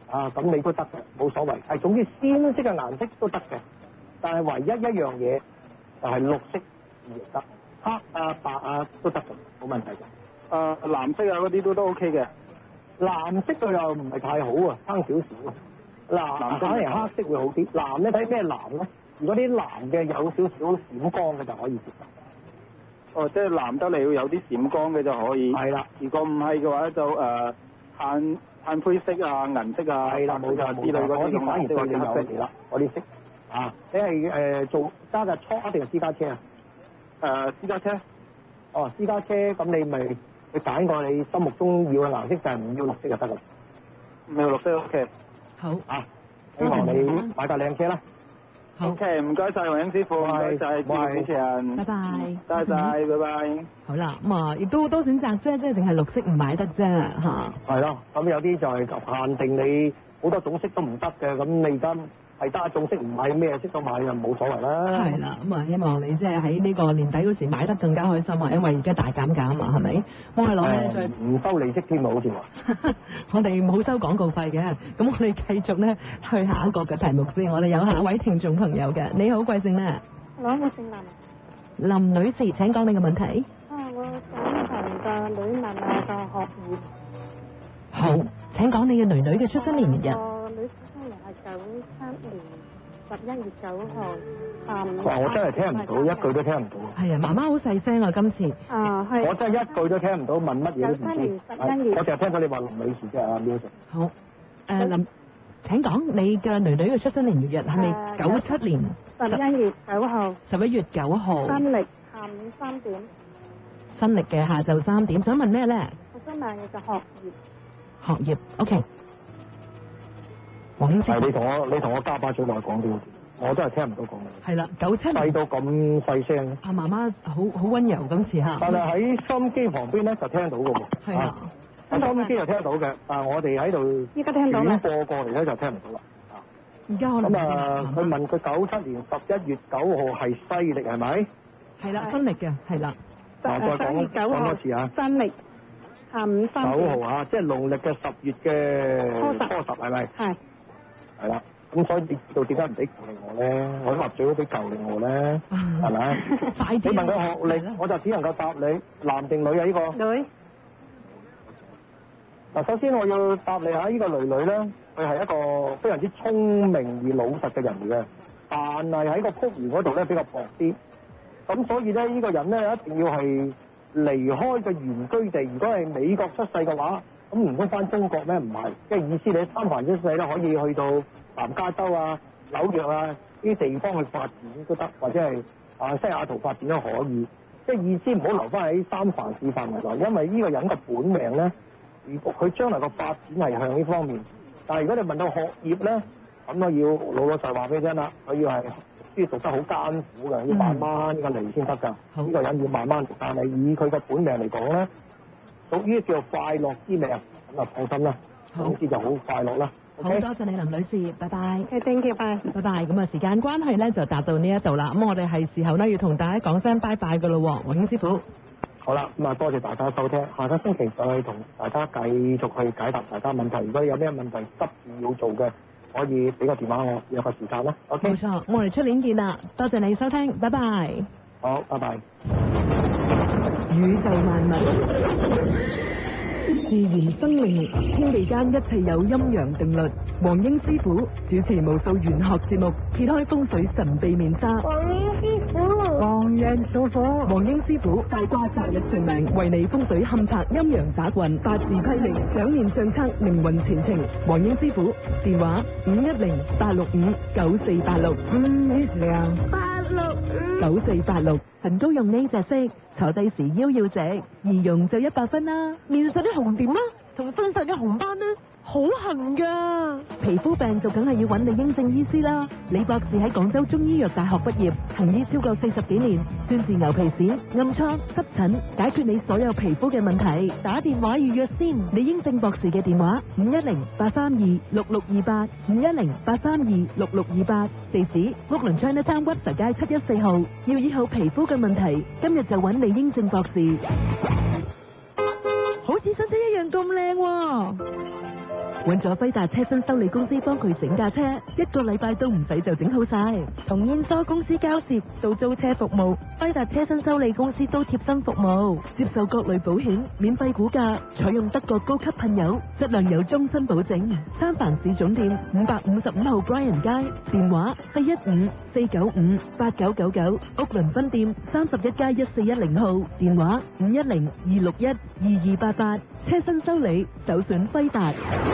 啊，咁你都得嘅，冇所謂。係總之鮮色嘅顏色都得嘅，但係唯一一樣嘢就係綠色唔得，黑啊白啊都得嘅，冇問題嘅。 誒、呃、藍色啊嗰啲都都 OK 嘅。 藍色佢又唔係太好啊，差少少啊。藍反而黑色會好啲。藍咧睇咩藍咧？如果啲藍嘅有少少閃光嘅就可以接受。 哦，即係藍得嚟要有啲閃光嘅就可以。 係啦， 如果唔係嘅話就誒炭炭灰色啊、銀色啊， 係啦，冇錯冇錯，嗰啲反而對你有利啦，嗰啲色啊。你係誒做揸架初定係私家車啊？ 誒私家車。 哦，私家車咁你咪去揀個你心目中要嘅顏色，就係唔要綠色就得啦。 唔要綠色 OK。 好啊，希望你買架靚車啦。 OK，唔該曬黃英師傅，唔該曬主持人， 拜拜， 多謝曬，拜拜。 好啦，咁啊，亦都好多選擇啫，即係淨係綠色唔買得啫嚇。 係咯，咁有啲就係限定你好多種色都唔得嘅，咁你而家係得一種色唔買咩色都買就冇所謂啦。 係啦，咁啊希望你即係喺呢個年底嗰時買得更加開心啊，因為而家大減價啊嘛，係咪？我係攞咧再唔收利息添啊，好似話。 我哋冇收廣告費嘅，咁我哋繼續咧去下一個嘅題目先。我哋有下一位聽眾朋友嘅，你好，貴姓咧？ 我我姓林。 林女士，請講你嘅問題。 啊，我想同個女問下個學業。 好，請講你嘅女女嘅出生年日。 個女出生年係九七年十一月九號。 哇！我真係聽唔到，一句都聽唔到。 係啊，媽媽好細聲啊，今次。 啊，係。 我真係一句都聽唔到，問乜嘢都唔知。 九七年十一月。 我淨係聽到你話林女士啫，阿 Miu。 好。誒林，請講你嘅女女嘅出生年月日係咪九七年十一月九號？ 十一月九號。 新歷下午三點。 新歷嘅下晝三點，想問咩咧？ 我想問你嘅學業。 學業 OK。黃英師。 係你同我，你同我加把嘴落去講啲，我都係聽唔到講嘅。 係啦，九七年。 細到咁細聲。 阿媽媽好好溫柔今次嚇。 但係喺收音機旁邊咧就聽到嘅喎。 係啊。 喺收音機就聽得到嘅，但係我哋喺度依家聽到啦。 轉播過嚟咧就聽唔到啦。 而家可能。 咁啊，佢問佢九七年十一月九號係西歷係咪？ 係啦，新歷嘅係啦。 嗱，再講講多次啊。 新歷下午三點。 九號啊，即係農曆嘅十月嘅初十係咪？ 係。 係啦，咁所以你知道點解唔俾舊曆我咧？我都話最好俾舊曆我咧，係咪？你問佢學歷，我就只能夠答你男定女啊？呢個女。 嗱，首先我要答你下呢個女女咧，佢係一個非常之聰明而老實嘅人嚟嘅，但係喺個福緣嗰度咧比較薄啲。咁所以咧，呢個人咧一定要係離開個原居地。如果係美國出世嘅話，咁唔通翻中國咩？唔係，即係意思你喺三藩出世咧，可以去到南加州啊、紐約啊呢啲地方去發展都得，或者係啊西雅圖發展都可以。即係意思唔好留翻喺三藩市範圍內，因為呢個人嘅本命咧，如果佢將來個發展係向呢方面。但係如果你問到學業咧，咁我要老老實話俾你聽啦，佢要係要讀得好艱苦嘅，要慢慢呢個嚟先得㗎。呢、嗯、個人要慢慢讀，但係以佢嘅本命嚟講咧，屬於叫做快樂之命，咁啊放心啦，總之就好快樂啦。 好多謝你林女士，拜拜。 thank you，拜拜拜。咁啊，時間關係咧就達到呢一度啦。咁我哋係時候咧要同大家講聲拜拜㗎咯喎，黃英師傅。 好啦，咁啊多謝大家收聽，下個星期再同大家繼續去解答大家問題。如果有咩問題急住要做嘅，可以俾個電話我，約個時間啦。OK。 冇錯，我哋出年見啦。多謝你收聽，拜拜。 好，拜拜。 宇宙萬物，自然生命，天地間一切有陰陽定律。黃英師傅主持無數玄學節目，揭開風水神秘面紗。 黃英師傅，黃人屬火。 黃英師傅大卦擇日算命，為你風水勘察陰陽雜運，八字批命，掌面相測命運前程。黃英師傅電話五一零八六五九四八六五一零八六五九四八六。 神都用呢隻色，坐低時腰要直，易容就一百分啦。面上啲紅點啦，同身上嘅紅斑呢，好痕噶。皮膚病就梗係要揾李英正醫師啦。李博士喺廣州中醫藥大學畢業，行醫超過四十幾年，專治牛皮癬、暗瘡、濕疹，解決你所有皮膚嘅問題。打電話預約先，李英正博士嘅電話五一零八三二六六二八五一零八三二六六二八，地址屋崙 Chinatown 屈臣街七一四號。要醫好皮膚嘅問題，今日就揾李英正博士。好似似新車一樣咁靚喎。 揾咗輝達車身修理公司幫佢整架車，一個禮拜都唔使就整好晒。 從燕梳公司交涉到租車服務，輝達車身修理公司都貼身服務， 接受各類保險，免費估價，採用德國高級噴油，質量有終身保證。三藩市總店五百五十五號 Bryan 街，電話四一五四九五八九九九，屋倫分店三十一街一四一零號，電話五一零二六一二二八八，車身修理首選輝達。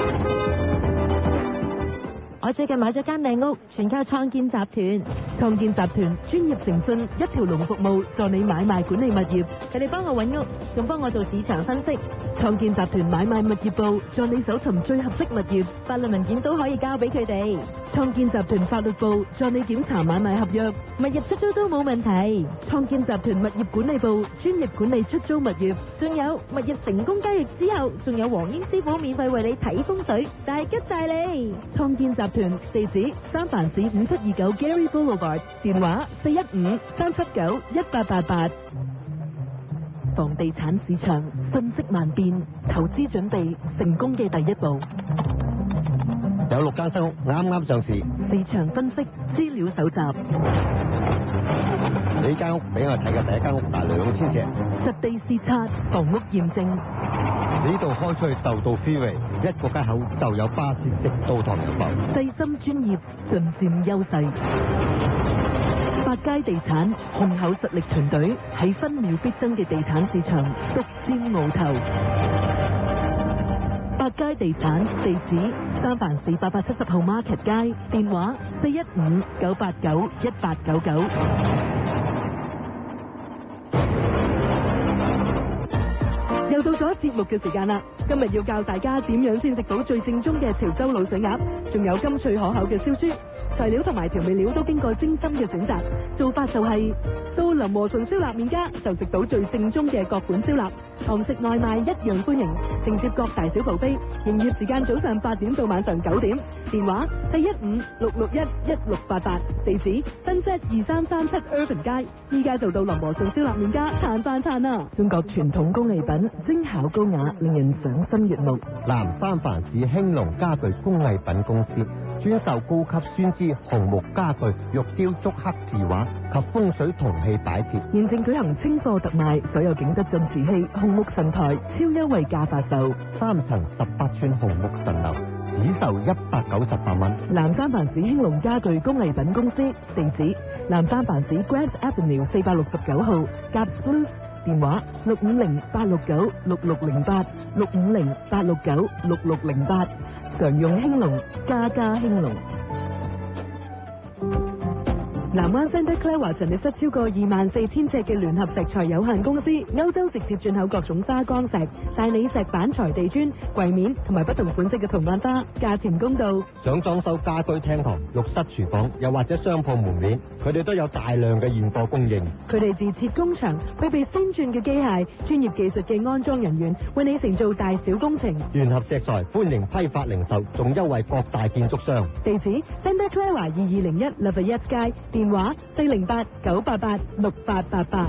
我最近買咗間靚屋，全靠創建集團。 創建集團專業誠信，一條龍服務，助你買賣管理物業。 佢哋幫我揾屋，仲幫我做市場分析。 創建集團買賣物業部助你搜尋最合適物業， 法律文件都可以交俾佢哋。 創建集團法律部助你檢查買賣合約， 物業出租都冇問題。 創建集團物業管理部專業管理出租物業， 仲有物業成功交易之後，仲有黃英師傅免費為你睇風水，大吉大利。 創建集團地址三藩市五七二九 Gary Boulevard， 電話四一五三七九一八八八。房地產市場瞬息萬變，投資準備成功嘅第一步。 有六間新屋啱啱上市， 市場分析資料搜集， 呢間屋俾我睇嘅第一間屋大兩千尺， 實地視察，房屋驗證。 呢度開出去就到 freeway， 一個街口就有巴士直到唐人埠。 細心專業，盡佔優勢。百佳地產雄厚實力團隊喺分秒必爭嘅地產市場獨佔鰲頭。百佳地產地址三藩市八百七十號 Market 街，電話四一五九八九一八九九。又到咗節目嘅時間啦！今日要教大家點樣先食到最正宗嘅潮州滷水鴨，仲有甘脆可口嘅燒豬。材料同埋調味料都經過精心嘅選擇，做法就係、是、到林和順燒臘麵家就食到最正宗嘅各款燒臘，堂食外賣一樣歡迎，承接各大小部飛。營業時間早上八點到晚上九點，電話四一五六六一一六八八，地址新街二三三七 Irvin 街。依家就到林和順燒臘麵家嘆翻嘆啦！中國傳統工藝品，精巧高雅，令人賞心悅目。 南三藩市興隆家具工藝品公司專售高級酸枝紅木家具、玉雕竹刻字畫及風水銅器擺設。 現正舉行清貨特賣，所有景德鎮瓷器、紅木神台超優惠價發售， 三層十八寸紅木神樓只售一百九十八蚊。 南三藩市興隆家具工藝品公司地址南三藩市 Grant Avenue 四百六十九號 Gap Blues， 電話六五零八六九六六零八六五零八六九六六零八。常用興隆，家家興隆。南灣 Santa Clara 陳列室超過二萬四千尺嘅聯合石材有限公司，歐洲直接進口各種花崗石、大理石板材地磚、櫃面同埋不同款式嘅圖案花，價錢公道。 想裝修家居廳堂、浴室、廚房，又或者商鋪門面，佢哋都有大量嘅現貨供應。 佢哋自設工場，配備先進嘅機械、專業技術嘅安裝人員，為你承做大小工程。 聯合石材歡迎批發零售，仲優惠各大建築商。 地址 Santa Clara 二二零一 Lafayette 街，電話四零八九八八六八八八。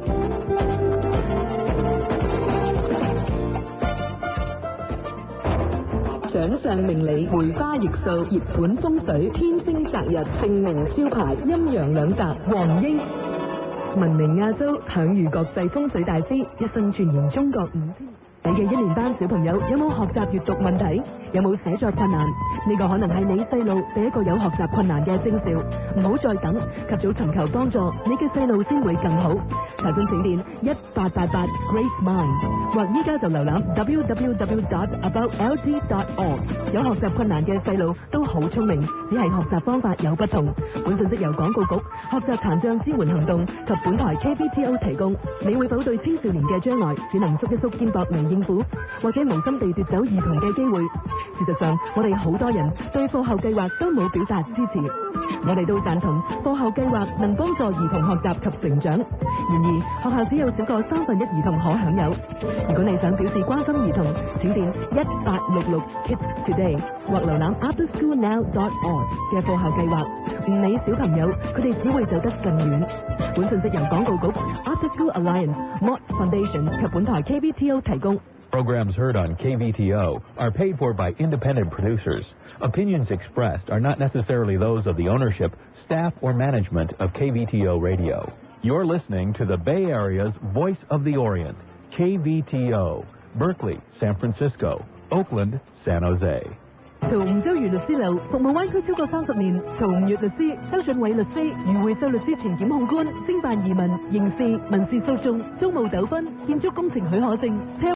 掌上明理，梅花易數，熱盤風水，天星擇日，盛名招牌，陰陽兩集，黃英。聞名亞洲，享譽國際風水大師，一生傳言中國五千。你嘅一年班小朋友有冇學習閱讀問題？有冇寫作困難？呢個可能係你細路第一個有學習困難嘅徵兆，唔好再等，及早尋求幫助，你嘅細路先會更好。查詢請電一八八八 Grace Mind， 或依家就瀏覽 w w w dot about l g dot org。 有學習困難嘅細路都好聰明，只係學習方法有不同。本信息由廣告局、學習殘障支援行動及本台 K B T O 提供。你會否對青少年嘅將來只能縮一縮肩膊嚟應付，或者無心地奪走兒童嘅機會？事實上，我哋好多人對課後計劃都冇表達支持。我哋都贊同課後計劃能幫助兒童學習及成長，然而學校只有少過三分一兒童可享有。如果你想表示關心兒童，請電一八六六 Kids Today 或瀏覽 after school now dot org 嘅課後計劃。唔理小朋友，佢哋只會走得更遠。本信息由廣告局、After School Alliance、Mott Foundation 及本台 K B T O 提供。 Programs heard on K V T O are paid for by independent producers. Opinions expressed are not necessarily those of the ownership, staff, or management of K V T O Radio. You're listening to the Bay Area's Voice of the Orient, K V T O, Berkeley, San Francisco, Oakland, San Jose. 曹吳洲瑜律師樓服務灣區超過三十年，曹吳月律師、周俊偉律師、余會秀律師全檢控官，偵辦移民、刑事、民事訴訟、租務糾紛、建築工程許可證、車